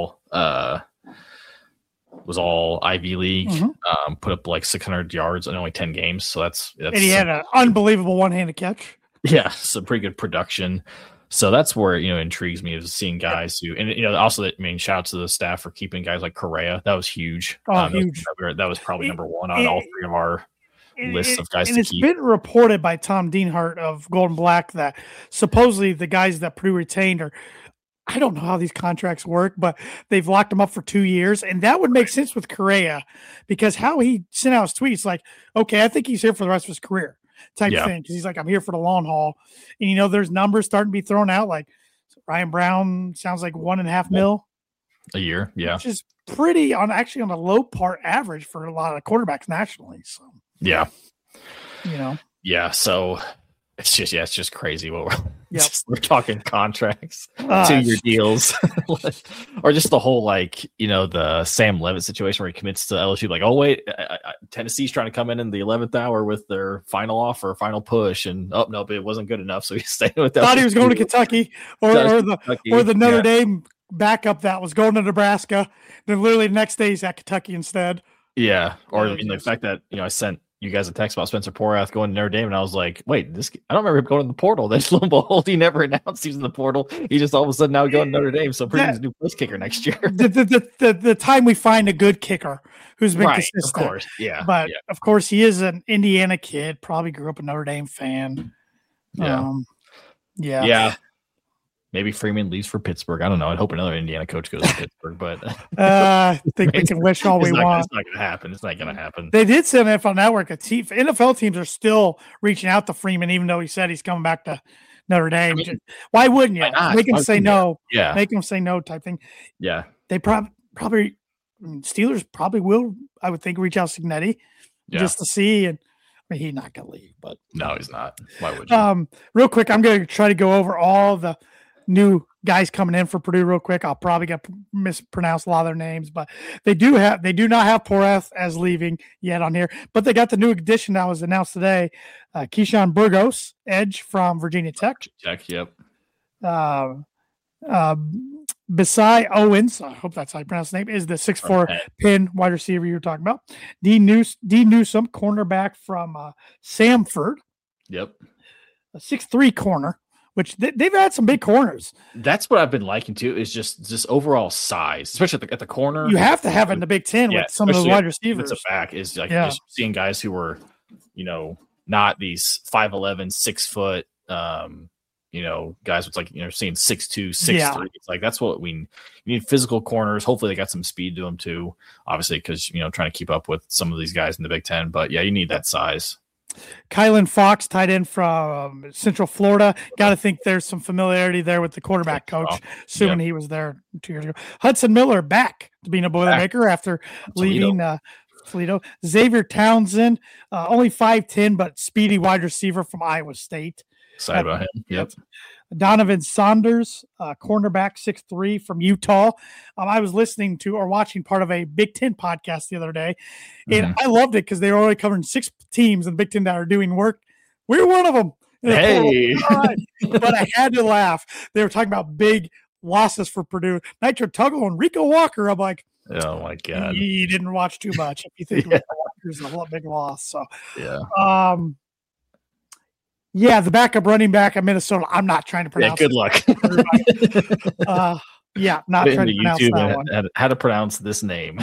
was all Ivy League, put up like 600 yards in only 10 games. So that's and he had an unbelievable one-handed catch. Yeah, some pretty good production. So that's where intrigues me is seeing guys who, and also shout out to the staff for keeping guys like Correa. That was huge. Huge. That was probably number one on all three of our lists of guys. And it's been reported by Tom Dienhart of Golden Black that supposedly the guys that Purdue retained are, I don't know how these contracts work, but they've locked him up for 2 years. And that would make sense with Correa because how he sent out his tweets, like, okay, I think he's here for the rest of his career type thing. Because he's like, I'm here for the long haul. And, there's numbers starting to be thrown out. Like Ryan Brown sounds like $1.5 million a year. Yeah. Which is pretty on the low part average for a lot of quarterbacks nationally. So, yeah. Yeah. So it's just crazy what we're talking contracts, 2 year deals, or just the whole the Sam Levitt situation where he commits to LSU. Like, oh wait, Tennessee's trying to come in the 11th hour with their final offer, final push, and no, but it wasn't good enough, so he stayed with that. Thought he was going to Kentucky or the Notre Dame backup that was going to Nebraska. Then literally the next day he's at Kentucky instead. Yeah, or the fact that I sent you guys a text about Spencer Porath going to Notre Dame, and I was like, wait, I don't remember him going to the portal. Then lo and behold, he never announced he was in the portal. He just all of a sudden now going to Notre Dame. So Purdue's new place kicker next year. The time we find a good kicker who's been consistent. Of course, yeah. But of course he is an Indiana kid, probably grew up a Notre Dame fan. Yeah. Maybe Freeman leaves for Pittsburgh. I don't know. I'd hope another Indiana coach goes to Pittsburgh, but I think we can wish all we want. It's not going to happen. It's not going to happen. They did send NFL Network a team. NFL teams are still reaching out to Freeman, even though he said he's coming back to Notre Dame. Why wouldn't you? Make him say no. Yeah. Make him say no type thing. Yeah. They probably Steelers probably will, I would think, reach out to Signetti just to see. And he's not going to leave, but no, he's not. Why would you? Real quick, I'm going to try to go over all the new guys coming in for Purdue real quick. I'll probably get mispronounced a lot of their names, but they do not have Porath as leaving yet on here, but they got the new addition that was announced today. Keyshawn Burgos, edge from Virginia Tech. Yep. Besai Owens, I hope that's how you pronounce the name, is the 6'4" Penn wide receiver you were talking about. D. Newsome, cornerback from Samford. Yep. A 6'3" corner, which they've had some big corners. That's what I've been liking too, is just overall size, especially at the corner. You have to have it in the Big Ten with some of the wide receivers. It's a back is just seeing guys who were, not these 5'11", 6 foot, guys with seeing 6'2", 6'3". It's like that's what you need physical corners. Hopefully they got some speed to them too, obviously, because trying to keep up with some of these guys in the Big Ten. But yeah, you need that size. Kylan Fox, tight end from Central Florida. Got to think there's some familiarity there with the quarterback coach, assuming he was there 2 years ago. Hudson Miller back to being a Boilermaker after leaving Toledo. Xavier Townsend, only 5'10", but speedy wide receiver from Iowa State. Excited about him. Yep. Donovan Saunders, cornerback, 6'3" from Utah. I was listening to or watching part of a Big Ten podcast the other day, and I loved it because they were already covering 6 teams in the Big Ten that are doing work. We're one of them. Hey. All right. But I had to laugh. They were talking about big losses for Purdue. Nitro Tuggle and Rico Walker. I'm like, oh, my God. You didn't watch too much if you think Rico Walker's a big loss. So, yeah. The backup running back at Minnesota. I'm not trying to pronounce. Yeah, good luck. Not trying to pronounce that one. How to pronounce this name?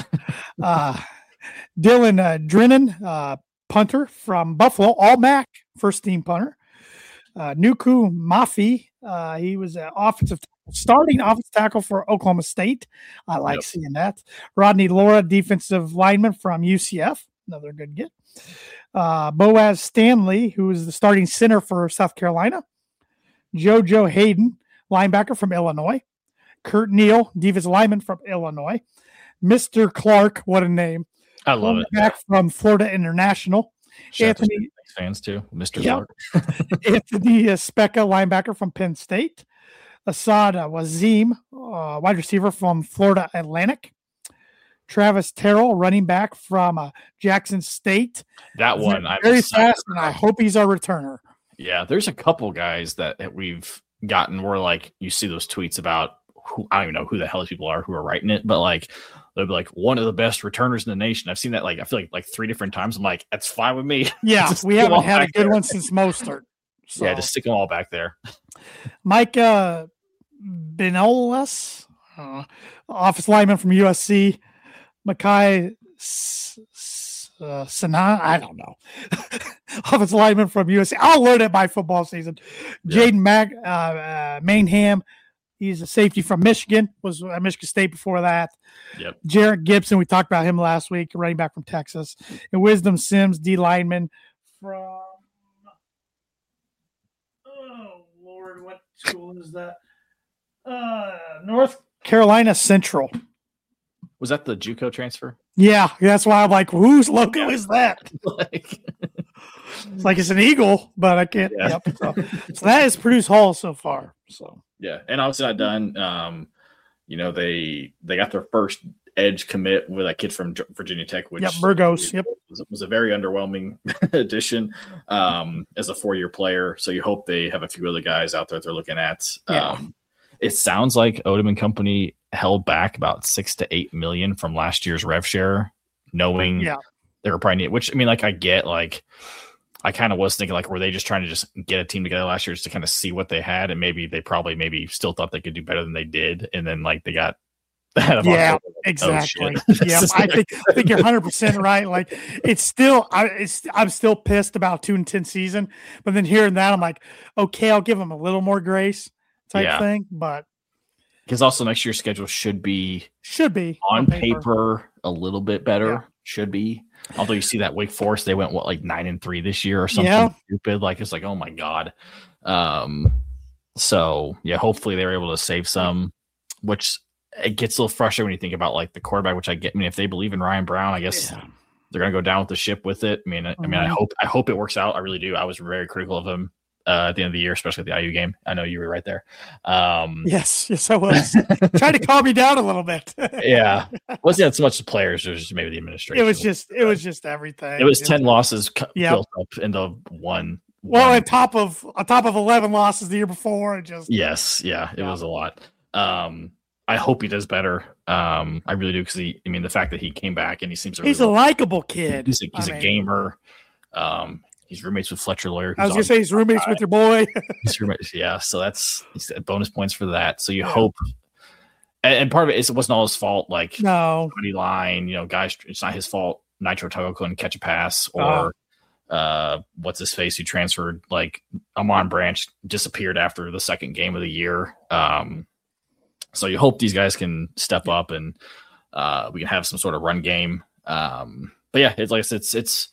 Dylan Drennan, punter from Buffalo, all MAC, first team punter. Nuku Mafi, he was an starting offensive tackle for Oklahoma State. I like seeing that. Rodney Laura, defensive lineman from UCF, another good get. Boaz Stanley, who is the starting center for South Carolina. JoJo Hayden, linebacker from Illinois. Kurt Neal, defensive lineman from Illinois. Mr. Clark, what a name. I love it. Back from Florida International. Anthony fans too, Mr. Clark. Anthony Specca, linebacker from Penn State. Assad Wazim, wide receiver from Florida Atlantic. Travis Terrell, running back from Jackson State. That one, I'm very fast, and I hope he's our returner. Yeah, there's a couple guys that we've gotten where like you see those tweets about who I don't even know who the hell these people are who are writing it, but like they'll be like one of the best returners in the nation. I've seen that I feel like 3 different times. I'm like, that's fine with me. Yeah, we haven't had a good one since Mostert. So. Yeah, just stick them all back there. Mike Benolas, office lineman from USC. Makai Sanan, I don't know. Offensive lineman from USC. I'll learn it by football season. Yeah. Jaden Mainham. He's a safety from Michigan, was at Michigan State before that. Yep. Jarrett Gibson, we talked about him last week, running back from Texas. And Wisdom Sims, D lineman from, what school is that? North Carolina Central. Was that the JUCO transfer? Yeah, that's why I'm like, whose logo is that? It's like it's an eagle, but I can't. Yeah. Yep. So that is Purdue's haul so far. So yeah, and obviously not done. They got their first edge commit with a kid from Virginia Tech, which Burgos. Was a very underwhelming addition as a 4-year player. So you hope they have a few other guys out there that they're looking at. Yeah. It sounds like Odom and company held back about $6 to $8 million from last year's rev share, knowing they were probably which I mean, like I get like. I kind of was thinking like, were they just trying to just get a team together last year just to kind of see what they had? And maybe they probably still thought they could do better than they did. And then like they got, exactly. Yeah. I think you're 100% right. Like I'm still pissed about 2-10 season, but then hearing that, I'm like, okay, I'll give them a little more grace type thing. But because also next year's schedule should be on paper a little bit better. Yeah. Should be. Although you see that Wake Forest, they went 9-3 this year or something stupid. Like it's like, oh my God. So yeah, hopefully they were able to save some, which it gets a little frustrating when you think about like the quarterback, which I get. I mean, if they believe in Ryan Brown, I guess they're gonna go down with the ship with it. I hope it works out. I really do. I was very critical of him at the end of the year, especially at the IU game. I know you were right there. Yes, I was. Trying to calm me down a little bit. Yeah. Wasn't so much the players, it was just maybe the administration. It was just everything. It was 10 losses built up into one. Well, on top of 11 losses the year before. It was a lot. I hope he does better. I really do, because the fact that he came back and he seems he's a likable kid. He's a gamer. He's roommates with Fletcher Lawyer. I was gonna say he's roommates with your boy. He's roommates, yeah. So he's bonus points for that. So you hope, and part of it is it wasn't all his fault. Like money line, guys, it's not his fault. Nitro Togo couldn't catch a pass, or what's his face who transferred, like Amon Branch disappeared after the second game of the year. So you hope these guys can step up and we can have some sort of run game. But yeah, it's like I said, it's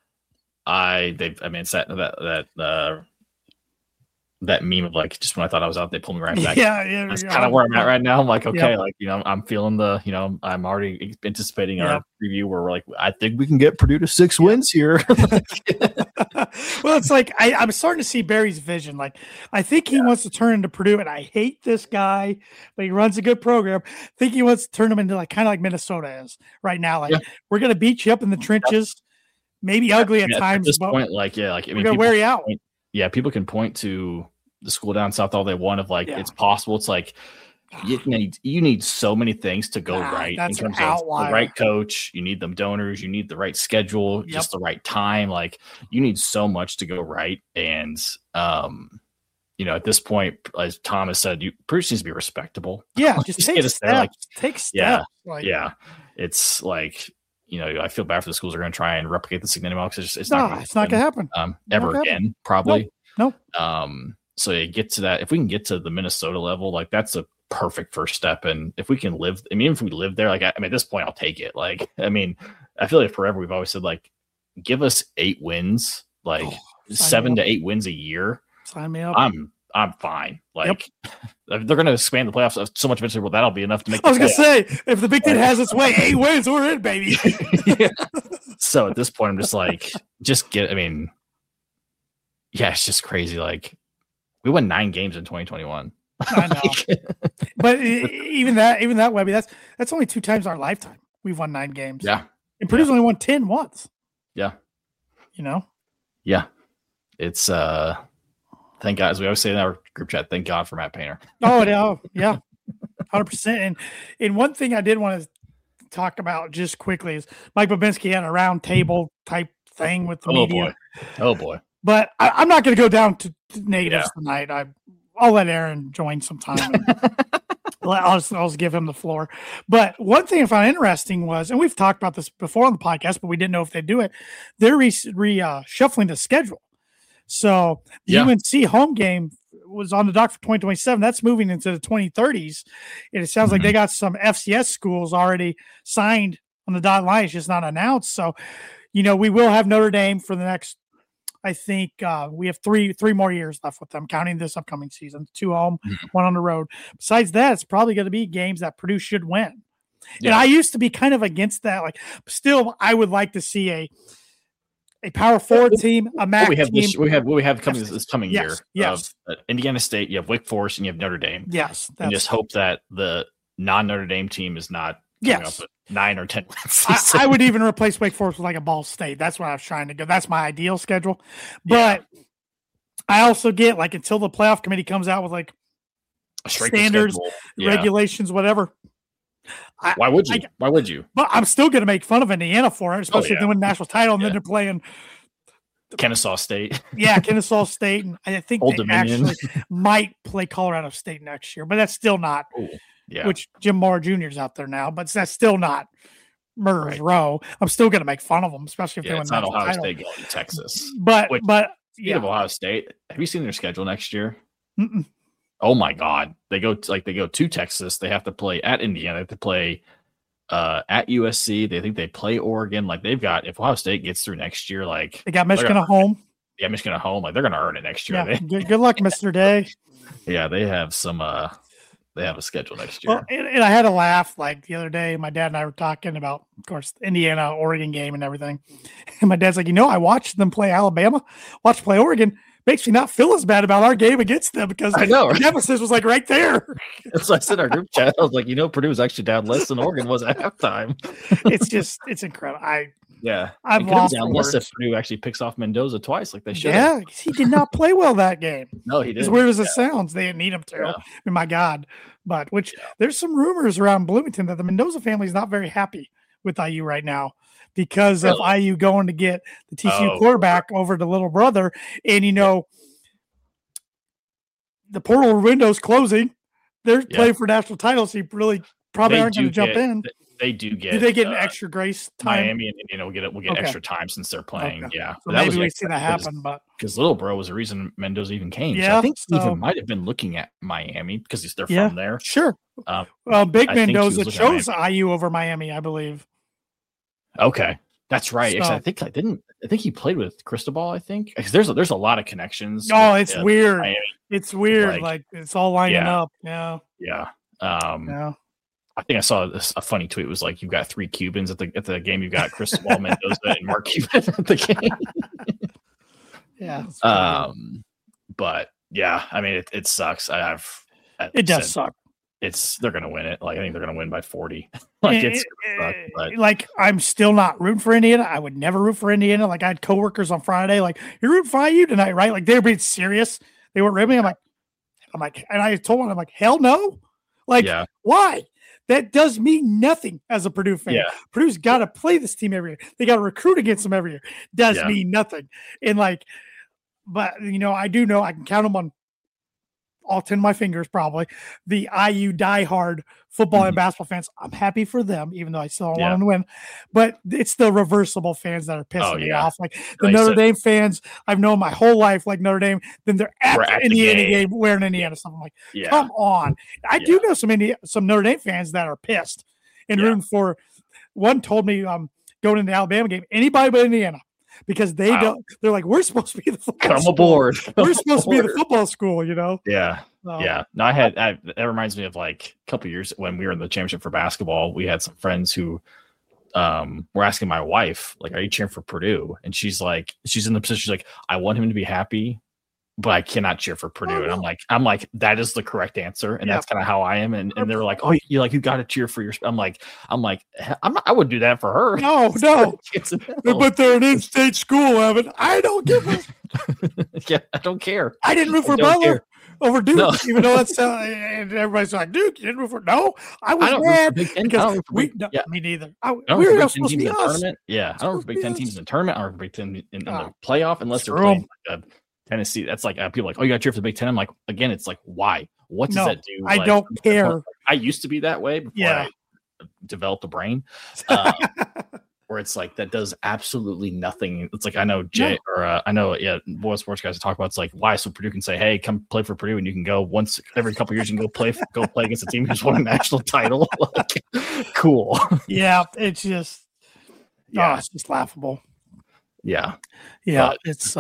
that meme of like, just when I thought I was out, they pulled me right back. Yeah. That's kind of where I'm at right now. I'm like, okay, I'm feeling I'm already anticipating our preview where we're like, I think we can get Purdue to 6 wins here. Well, it's like I'm starting to see Barry's vision. Like, I think he wants to turn into Purdue, and I hate this guy, but he runs a good program. I think he wants to turn him into like kind of like Minnesota is right now. Like, we're gonna beat you up in the trenches, maybe ugly at times. At this point, we're gonna wear you out. People can point to the school down south all they want of like it's possible. It's like you need so many things to go right in terms of the right coach. You need them donors. You need the right schedule, just the right time. Like you need so much to go right. And at this point, as Thomas said, Purdue needs to be respectable. Yeah, just take steps. Take steps. It's like. I feel bad for the schools that are going to try and replicate the Signet model because it's not going to happen ever again, probably. Nope. So you get to that. If we can get to the Minnesota level, like that's a perfect first step. And if we can live, I mean, if we live there, like I mean, at this point, I'll take it. Like, I mean, I feel like forever we've always said like, give us 8 wins, like 7 to 8 wins a year. Sign me up. I'm fine. Like they're going to expand the playoffs so much eventually. Well, that'll be enough to make. I was going to say, if the Big Ten has its way, 8 wins, we're in, baby. Yeah. So at this point, I'm just like, I mean, yeah, it's just crazy. Like we won 9 games in 2021. I know, but even that, Webby, that's only 2 times our lifetime. We've won 9 games. Yeah, and Purdue's only won 10 once. Yeah, you know. Yeah, it's thank God, as we always say in our group chat, thank God for Matt Painter. Oh no, yeah, 100%. And one thing I did want to talk about just quickly is Mike Babinski had a round table type thing with the media. Oh boy. But I'm not going to go down to negatives tonight. I'll let Aaron join sometime. I'll just give him the floor. But one thing I found interesting was, and we've talked about this before on the podcast, but we didn't know if they'd do it. They're shuffling the schedule. So the UNC home game was on the dock for 2027. That's moving into the 2030s. And it sounds like they got some FCS schools already signed on the dotted line. It's just not announced. So, we will have Notre Dame for the next, I think we have three more years left with them, counting this upcoming season. 2 home, 1 on the road. Besides that, it's probably going to be games that Purdue should win. Yeah. And I used to be kind of against that. Like, still, I would like to see a power forward team, a MAC team. What we have coming this coming year. Yes. Indiana State, you have Wake Forest, and you have Notre Dame. Yes. And just hope that the non-Notre Dame team is not coming up with 9 or 10 wins. I would even replace Wake Forest with like a Ball State. That's what I was trying to go. That's my ideal schedule. But I also get like until the playoff committee comes out with like standards, regulations, whatever. Why would you? Why would you? But I'm still going to make fun of Indiana for it, especially if they win the national title and then they're playing Kennesaw State. Kennesaw State. And I think Old they Dominion. actually might play Colorado State next year, but that's still not. Which Jim Moore Jr. is out there now, but that's still not murderer's row. I'm still going to make fun of them, especially if they win the national title. It's not Ohio State going to Texas. But speaking of Ohio State, have you seen their schedule next year? Mm-mm. Oh my God. They go to Texas. They have to play at Indiana. They have to play at USC. They think they play Oregon. Like they've got, if Ohio State gets through next year, like they got Michigan at home. Yeah, Michigan at home. Like they're going to earn it next year. Yeah, good luck, Mr. Day. Yeah, they have some, they have a schedule next year. Well, and I had a laugh like the other day. My dad and I were talking about, of course, the Indiana Oregon game and everything. And my dad's like, I watched them play Alabama, watched play Oregon. Makes me not feel as bad about our game against them because I know, the nemesis was like right there. That's what I said in our group chat. I was like, Purdue was actually down less than Oregon was at halftime. It's incredible. I've lost down less if Purdue actually picks off Mendoza twice like they should. Yeah, he did not play well that game. No, he didn't. As weird as it sounds, they didn't need him to. Yeah. I mean, my God. But there's some rumors around Bloomington that the Mendoza family is not very happy with IU right now because of IU going to get the TCU quarterback over the little brother. And, the portal window's closing. They're playing for national titles, so you really probably aren't going to jump in. They do get. Do they get an extra grace time? Miami and Indiana will get extra time since they're playing. Okay. Yeah, so maybe we see that happen. But because Little Bro was the reason Mendoza even came. Yeah, so I think he even might have been looking at Miami because they're from there. Sure. Big Mendoza chose IU over Miami, I believe. Okay, that's right. So, I think he played with Cristobal. I think because there's a lot of connections. Oh, it's weird. Miami. It's weird. Like it's all lining up. Yeah. Yeah. I think I saw a funny tweet. It was like you've got 3 Cubans at the game. You've got Cristobal, Mendoza, and Mark Cuban at the game. Yeah. But yeah, I mean it sucks. It does suck. They're gonna win it. Like I think they're gonna win by 40. Like I'm still not rooting for Indiana. I would never root for Indiana. Like I had coworkers on Friday, like you're rooting for IU tonight, right? Like they were being serious. They weren't ribbing. I'm like, and I told them, I'm like, hell no. Like, why? That does mean nothing as a Purdue fan. Yeah. Purdue's got to play this team every year. They got to recruit against them every year. Does mean nothing. And but I do know I can count them on all 10 of my fingers probably, the IU diehard football and basketball fans. I'm happy for them, even though I still don't want them to win. But it's the reversible fans that are pissing me off. Like the Notre Dame fans I've known my whole life, like Notre Dame, then they're at the Indiana game wearing Indiana stuff. I'm like, come on. I do know some Notre Dame fans that are pissed and rooting for. One told me going into the Alabama game, anybody but Indiana. Because they don't, they're like, we're supposed to be the football school. Aboard. We're supposed to be the football school, you know? Yeah. Yeah. No, that reminds me of like a couple of years when we were in the championship for basketball. We had some friends who were asking my wife, like, are you cheering for Purdue? And she's like, she's in the position, she's like, I want him to be happy, but I cannot cheer for Purdue. And I'm like, that is the correct answer. And that's kind of how I am. And they were like, oh, you got to cheer for your, I'm like, I wouldn't do that for her. No. But they're an in-state school, Evan. I don't give a. Yeah, I don't care. I didn't root for Butler over Duke, even though that's, and everybody's like, Duke, you didn't root for, no, I was mad because me neither. We were supposed to be us. Yeah, I don't root for Big Ten teams in the tournament. I don't root for Big Ten in the playoff unless they're playing like a Tennessee. That's like people are like, oh, you got to cheer for the Big Ten. I'm like, again, it's like, why? What does that do? I don't care. I used to be that way before I developed a brain, where it's like that does absolutely nothing. It's like I know boy sports guys talk about. It's like why? So Purdue can say, hey, come play for Purdue, and you can go once every couple of years. You can go play against a team who's won a national title. Like, cool. Yeah, it's just it's just laughable. Yeah, it's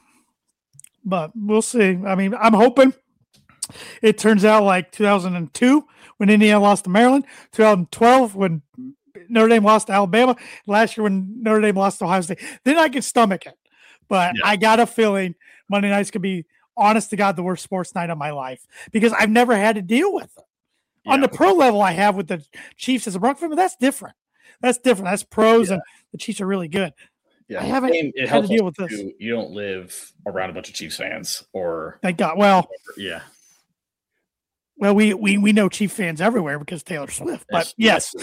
but we'll see. I mean, I'm hoping it turns out like 2002 when Indiana lost to Maryland, 2012 when Notre Dame lost to Alabama, last year when Notre Dame lost to Ohio State. Then I can stomach it. But I got a feeling Monday nights could be, honest to God, the worst sports night of my life because I've never had to deal with it. Yeah. On the pro level, I have with the Chiefs as a Bronco fan, but that's different. That's pros, and the Chiefs are really good. Yeah, I haven't had to deal with this. You don't live around a bunch of Chiefs fans, or thank God. Well, yeah. Well, we know Chief fans everywhere because Taylor Swift. But yes.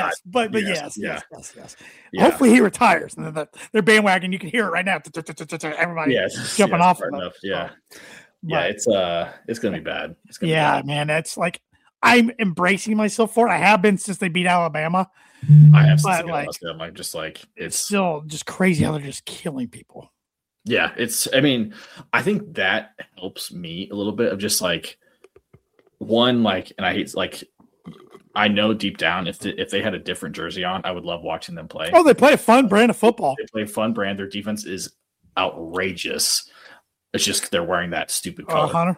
Hopefully he retires, and then their bandwagon. You can hear it right now. Everybody jumping off. Enough. Yeah, it's gonna be bad. It's gonna be bad. Man, that's like I'm embracing myself for it. I have been since they beat Alabama. I have, I'm just like it's still just crazy how they're just killing people. Yeah, I mean, I think that helps me a little bit of just like one, like, and I hate like I know deep down if they had a different jersey on, I would love watching them play. Oh, they play a fun brand of football. They play a fun brand. Their defense is outrageous. It's just they're wearing that stupid color.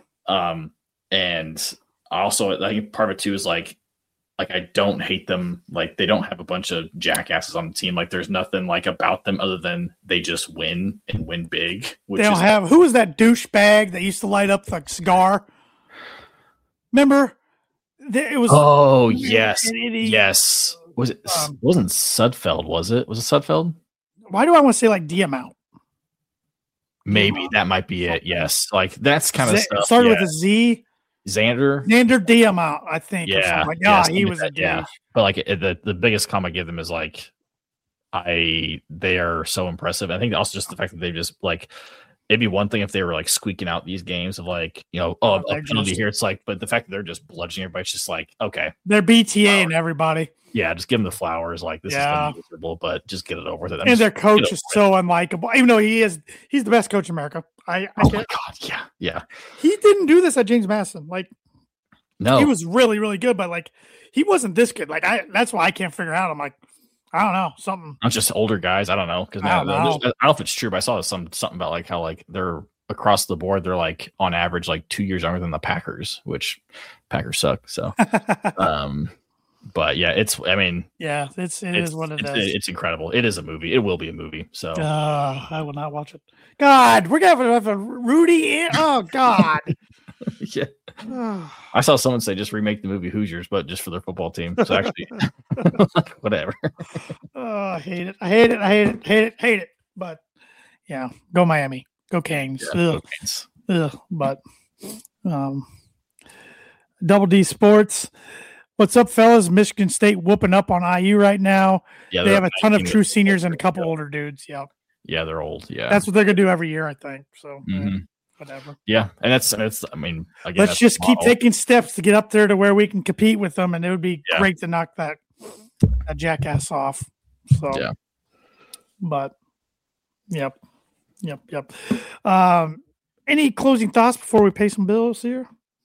And also, I think part of it too is like I don't hate them. Like they don't have a bunch of jackasses on the team. Like there's nothing like about them other than they just win and win big. They don't have who was that douchebag that used to light up the cigar? Remember? It was yes. Was it wasn't Sudfeld, was it? Was it Sudfeld? Why do I want to say like Diamant? Maybe that might be it. Yes. Like that's kind of stuff. It started with a Z. Xander Diamant, I think. Yeah. He was a dude. Yeah. But like the biggest comment I give them is like they are so impressive. I think also just the fact that they just like it'd be one thing if they were like squeaking out these games of like, a penalty here. It's like, but the fact that they're just bludgeoning everybody, it's just like, okay. They're BTA and everybody. Yeah, just give them the flowers. Like this is miserable, but just get it over with it. And their coach is so unlikable, even though he's the best coach in America. Oh my God, yeah. He didn't do this at James Madison. Like, no, he was really, really good, but like he wasn't this good. Like that's why I can't figure out. I'm like, I don't know, something. Not just older guys. I don't know because I don't know if it's true, but I saw something about like how like they're across the board. They're like on average like 2 years younger than the Packers, which Packers suck. So, but yeah, it is what it is. It's incredible. It is a movie. It will be a movie. So I will not watch it. God, we're gonna have a Rudy in. Oh God. Yeah. I saw someone say just remake the movie Hoosiers, but just for their football team. So actually, whatever. I hate it. But yeah, go Miami, go Canes. Yeah, go Canes. But Double D Sports. What's up, fellas? Michigan State whooping up on IU right now. Yeah, they have a ton of true seniors and a couple older dudes. Yeah. Yeah, they're old. Yeah, that's what they're gonna do every year, I think. So. Mm-hmm. whatever. Yeah, and that's. I mean, again, let's just keep taking steps to get up there to where we can compete with them, and it would be great to knock that jackass off. So, yeah. But, yep. Any closing thoughts before we pay some bills here?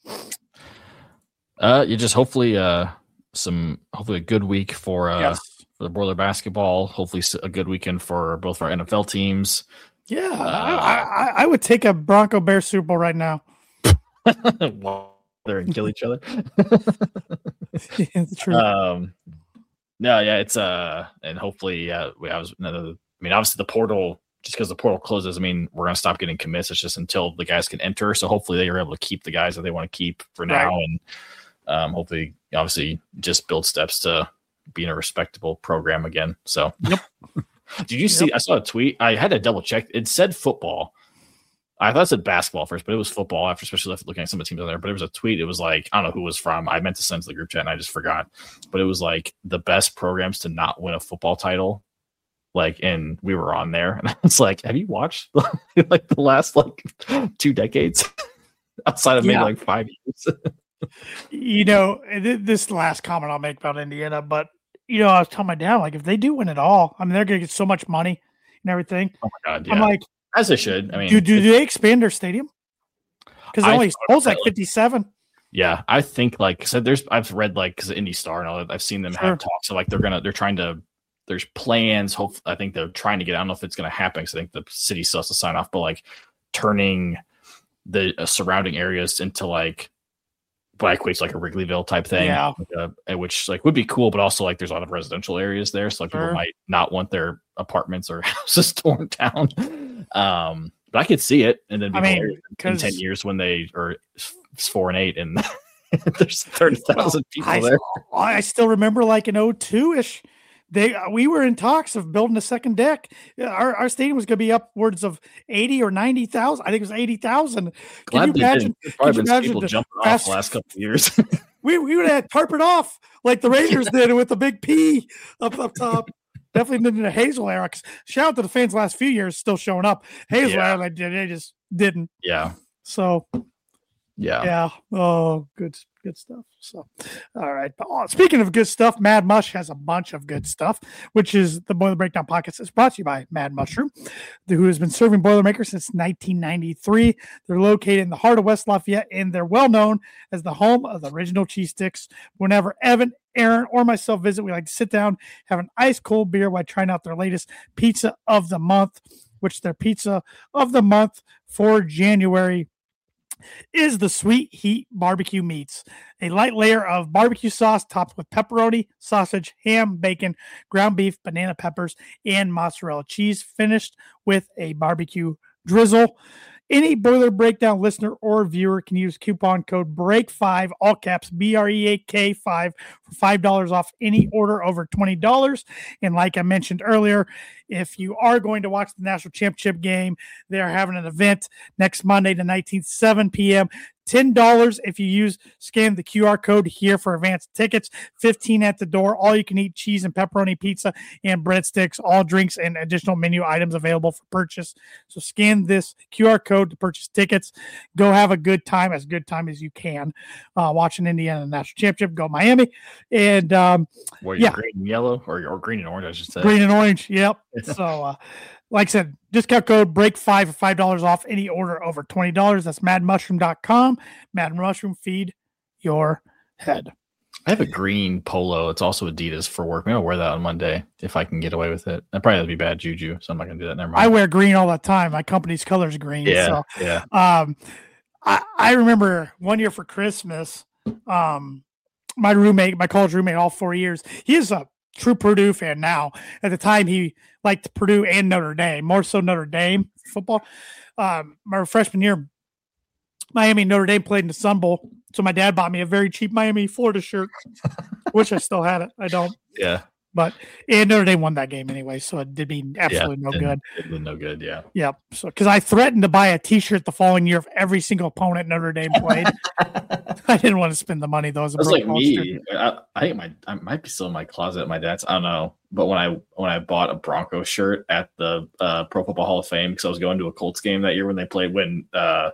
You just hopefully a good week for the Boiler basketball. Hopefully a good weekend for both our NFL teams. Yeah, I would take a Bronco Bear Super Bowl right now. There and kill each other. It's true. No, yeah, it's and hopefully we have another. I mean, obviously the portal, just because the portal closes, I mean, we're gonna stop getting commits. It's just until the guys can enter. So hopefully they are able to keep the guys that they want to keep for now, and hopefully, obviously, just build steps to being a respectable program again. So, yep. Did you see? I saw a tweet. I had to double check. It said football. I thought it said basketball first, but it was football after, especially after looking at some of the teams on there. But it was a tweet. It was like, I don't know who it was from. I meant to send to the group chat and I just forgot. But it was like the best programs to not win a football title. Like, and we were on there. And I was like, have you watched like the last 2 decades outside of maybe 5 years? This last comment I'll make about Indiana, but I was telling my dad, like, if they do win it all, I mean, they're going to get so much money and everything. Oh my God. Yeah. I'm like, as they should. I mean, do they expand their stadium? Because it only holds like 57. Yeah, I think I've read because Indy Star and all that. I've seen them have talks. So there's plans. I think they're trying to get. I don't know if it's going to happen because I think the city still has to sign off. But turning the surrounding areas into what equates like a Wrigleyville type thing, which would be cool. But also there's a lot of residential areas there, so people might not want their apartments or houses torn down. But I could see it, and then in 10 years when they are 4-8 and there's 30,000 people there. I still remember in 02-ish, we were in talks of building a second deck. Our stadium was going to be upwards of 80 or 90,000. I think it was 80,000. Can you imagine? Probably been people jumping off the last couple of years. we would have carpet off like the Rangers did with the big P up top. Definitely in the Hazel era. Shout out to the fans the last few years still showing up. Hazel era, they just didn't. Yeah. So, yeah. Oh, good stuff. So, all right. Speaking of good stuff, Mad Mush has a bunch of good stuff, which is the Boiler Breakdown podcast. It's brought to you by Mad Mushroom, who has been serving Boilermakers since 1993. They're located in the heart of West Lafayette, and they're well known as the home of the original cheese sticks. Whenever Evan, Aaron, or myself visit, we like to sit down, have an ice cold beer while trying out their latest pizza of the month, which their pizza of the month for January is the Sweet Heat Barbecue Meats, a light layer of barbecue sauce topped with pepperoni, sausage, ham, bacon, ground beef, banana peppers, and mozzarella cheese, finished with a barbecue drizzle. Any Boiler Breakdown listener or viewer can use coupon code BREAK5, all caps, BREAK5, for $5 off any order over $20. And like I mentioned earlier, if you are going to watch the national championship game, they're having an event next Monday, the 19th, 7 p.m. $10 if you scan the QR code here for advanced tickets, $15 at the door, all you can eat cheese and pepperoni pizza and breadsticks, all drinks and additional menu items available for purchase. So scan this QR code to purchase tickets. Go have a good time as you can watching Indiana National Championship. Go Miami. And green and yellow or green and orange, I should say. Green and orange. Yep. So like I said, discount code BREAK5 for $5 off any order over $20. That's madmushroom.com. Mad Mushroom, feed your head. I have a green polo. It's also Adidas for work. Maybe I'll wear that on Monday if I can get away with it. That probably would be bad juju, so I'm not going to do that. Never mind. I wear green all the time. My company's color is green. Yeah, so, I remember one year for Christmas, my college roommate, all 4 years, he is a true Purdue fan now. At the time, he liked Purdue and Notre Dame, more so Notre Dame football. My freshman year, Miami Notre Dame played in the Sun Bowl, so my dad bought me a very cheap Miami Florida shirt. Wish I still had it. I don't. Yeah. But Notre Dame won that game anyway, so it did me absolutely no good. It did no good, yeah. Yep. So because I threatened to buy a T-shirt the following year of every single opponent Notre Dame played. I didn't want to spend the money though. It was like me. I think I might be still in my closet at my dad's. I don't know. But when I bought a Broncos shirt at the Pro Football Hall of Fame because I was going to a Colts game that year when they played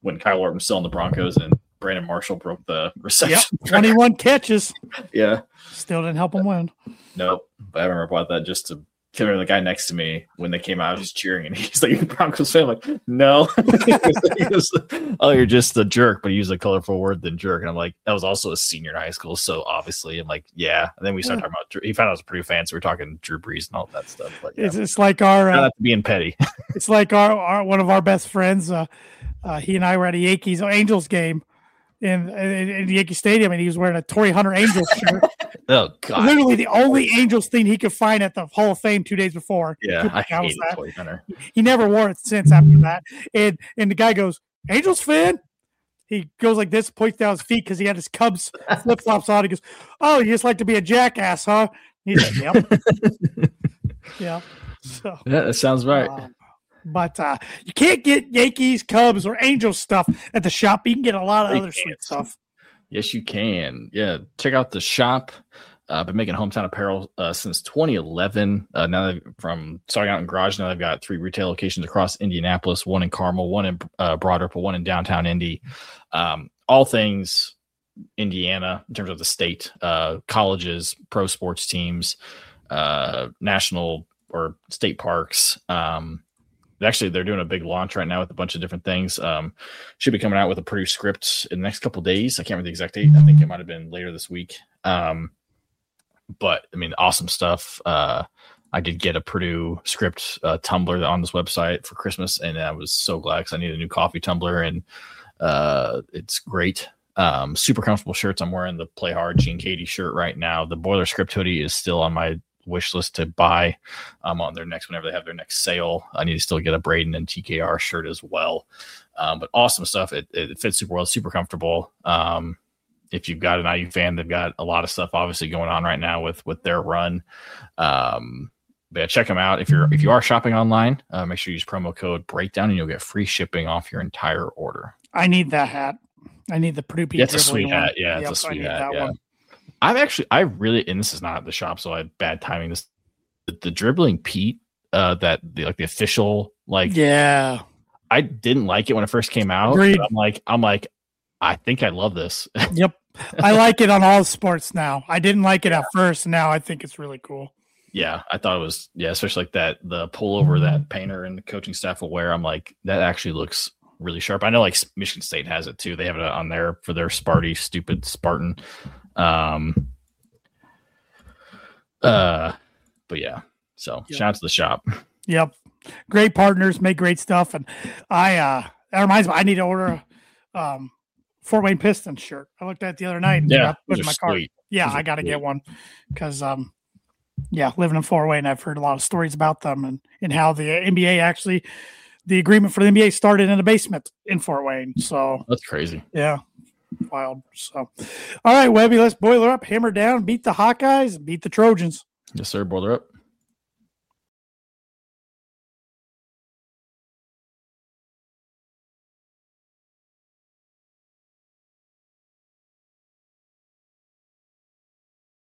when Kyle Orton was still on the Broncos and Brandon Marshall broke the reception. Yep, 21 catches. Yeah. Still didn't help him win. Nope. But I remember about that just to the guy next to me when they came out, just cheering, and he's like, Broncos fan. I'm like, no. He was, oh, you're just a jerk, but he used a colorful word than jerk. And I'm like, that was also a senior in high school. So obviously, I'm like, yeah. And then we started talking about, he found out I was a Purdue fan. So we're talking Drew Brees and all that stuff. But yeah. It's like our, not being petty. It's like our one of our best friends. He and I were at a Yankees Angels game in Yankee Stadium, and he was wearing a Torrey Hunter Angels shirt. Oh God! Literally the only Angels thing he could find at the Hall of Fame 2 days before. Yeah, I hate Torrey Hunter. He never wore it since after that. And the guy goes, "Angels fan." He goes like this, points down his feet because he had his Cubs flip flops on. He goes, "Oh, you just like to be a jackass, huh?" He's like, "Yep, yeah." So yeah, that sounds right. But you can't get Yankees, Cubs, or Angels stuff at the shop. You can get a lot of other sweet stuff. Yes, you can. Yeah, check out the shop. Been making hometown apparel since 2011. Now from starting out in Garage, now they've got 3 retail locations across Indianapolis, 1 in Carmel, 1 in Broad Ripple, 1 in downtown Indy. All things Indiana in terms of the state, colleges, pro sports teams, national or state parks. Actually, they're doing a big launch right now with a bunch of different things. Should be coming out with a Purdue script in the next couple of days. I can't remember the exact date. I think it might have been later this week. But I mean, awesome stuff. I did get a Purdue script tumbler on this website for Christmas, and I was so glad because I need a new coffee tumbler, and it's great. Super comfortable shirts. I'm wearing the Play Hard Gene Katie shirt right now. The Boiler Script hoodie is still on my wish list to buy on their next, whenever they have their next sale. I need to still get a Braden and TKR shirt as well. But awesome stuff. It fits super well, super comfortable. If you've got an IU fan, they've got a lot of stuff obviously going on right now with their run. But yeah, check them out. If you are shopping online, make sure you use promo code Breakdown and you'll get free shipping off your entire order. I need that hat. I need the Purdue Pete. That's a sweet hat. Yeah, it's a sweet hat. Yeah. I really, and this is not at the shop, so I had bad timing. The dribbling Pete, the official, yeah, I didn't like it when it first came out. I'm like, I think I love this. Yep, I like it on all sports now. I didn't like it at first. Now I think it's really cool. Yeah, I thought it was especially like the pullover that Painter and the coaching staff will wear. I'm like, that actually looks really sharp. I know like Michigan State has it too. They have it on there for their stupid Spartan. But yeah, so shout out to the shop. Yep, great partners, make great stuff, and that reminds me, I need to order a Fort Wayne Pistons shirt. I looked at it the other night. And put in my car. Yeah, I got to get one because living in Fort Wayne, I've heard a lot of stories about them and how the NBA actually, the agreement for the NBA started in a basement in Fort Wayne. So that's crazy. Yeah. Wild. So, all right, Webby, let's boiler up, hammer down, beat the Hawkeyes, and beat the Trojans. Yes, sir. Boiler up.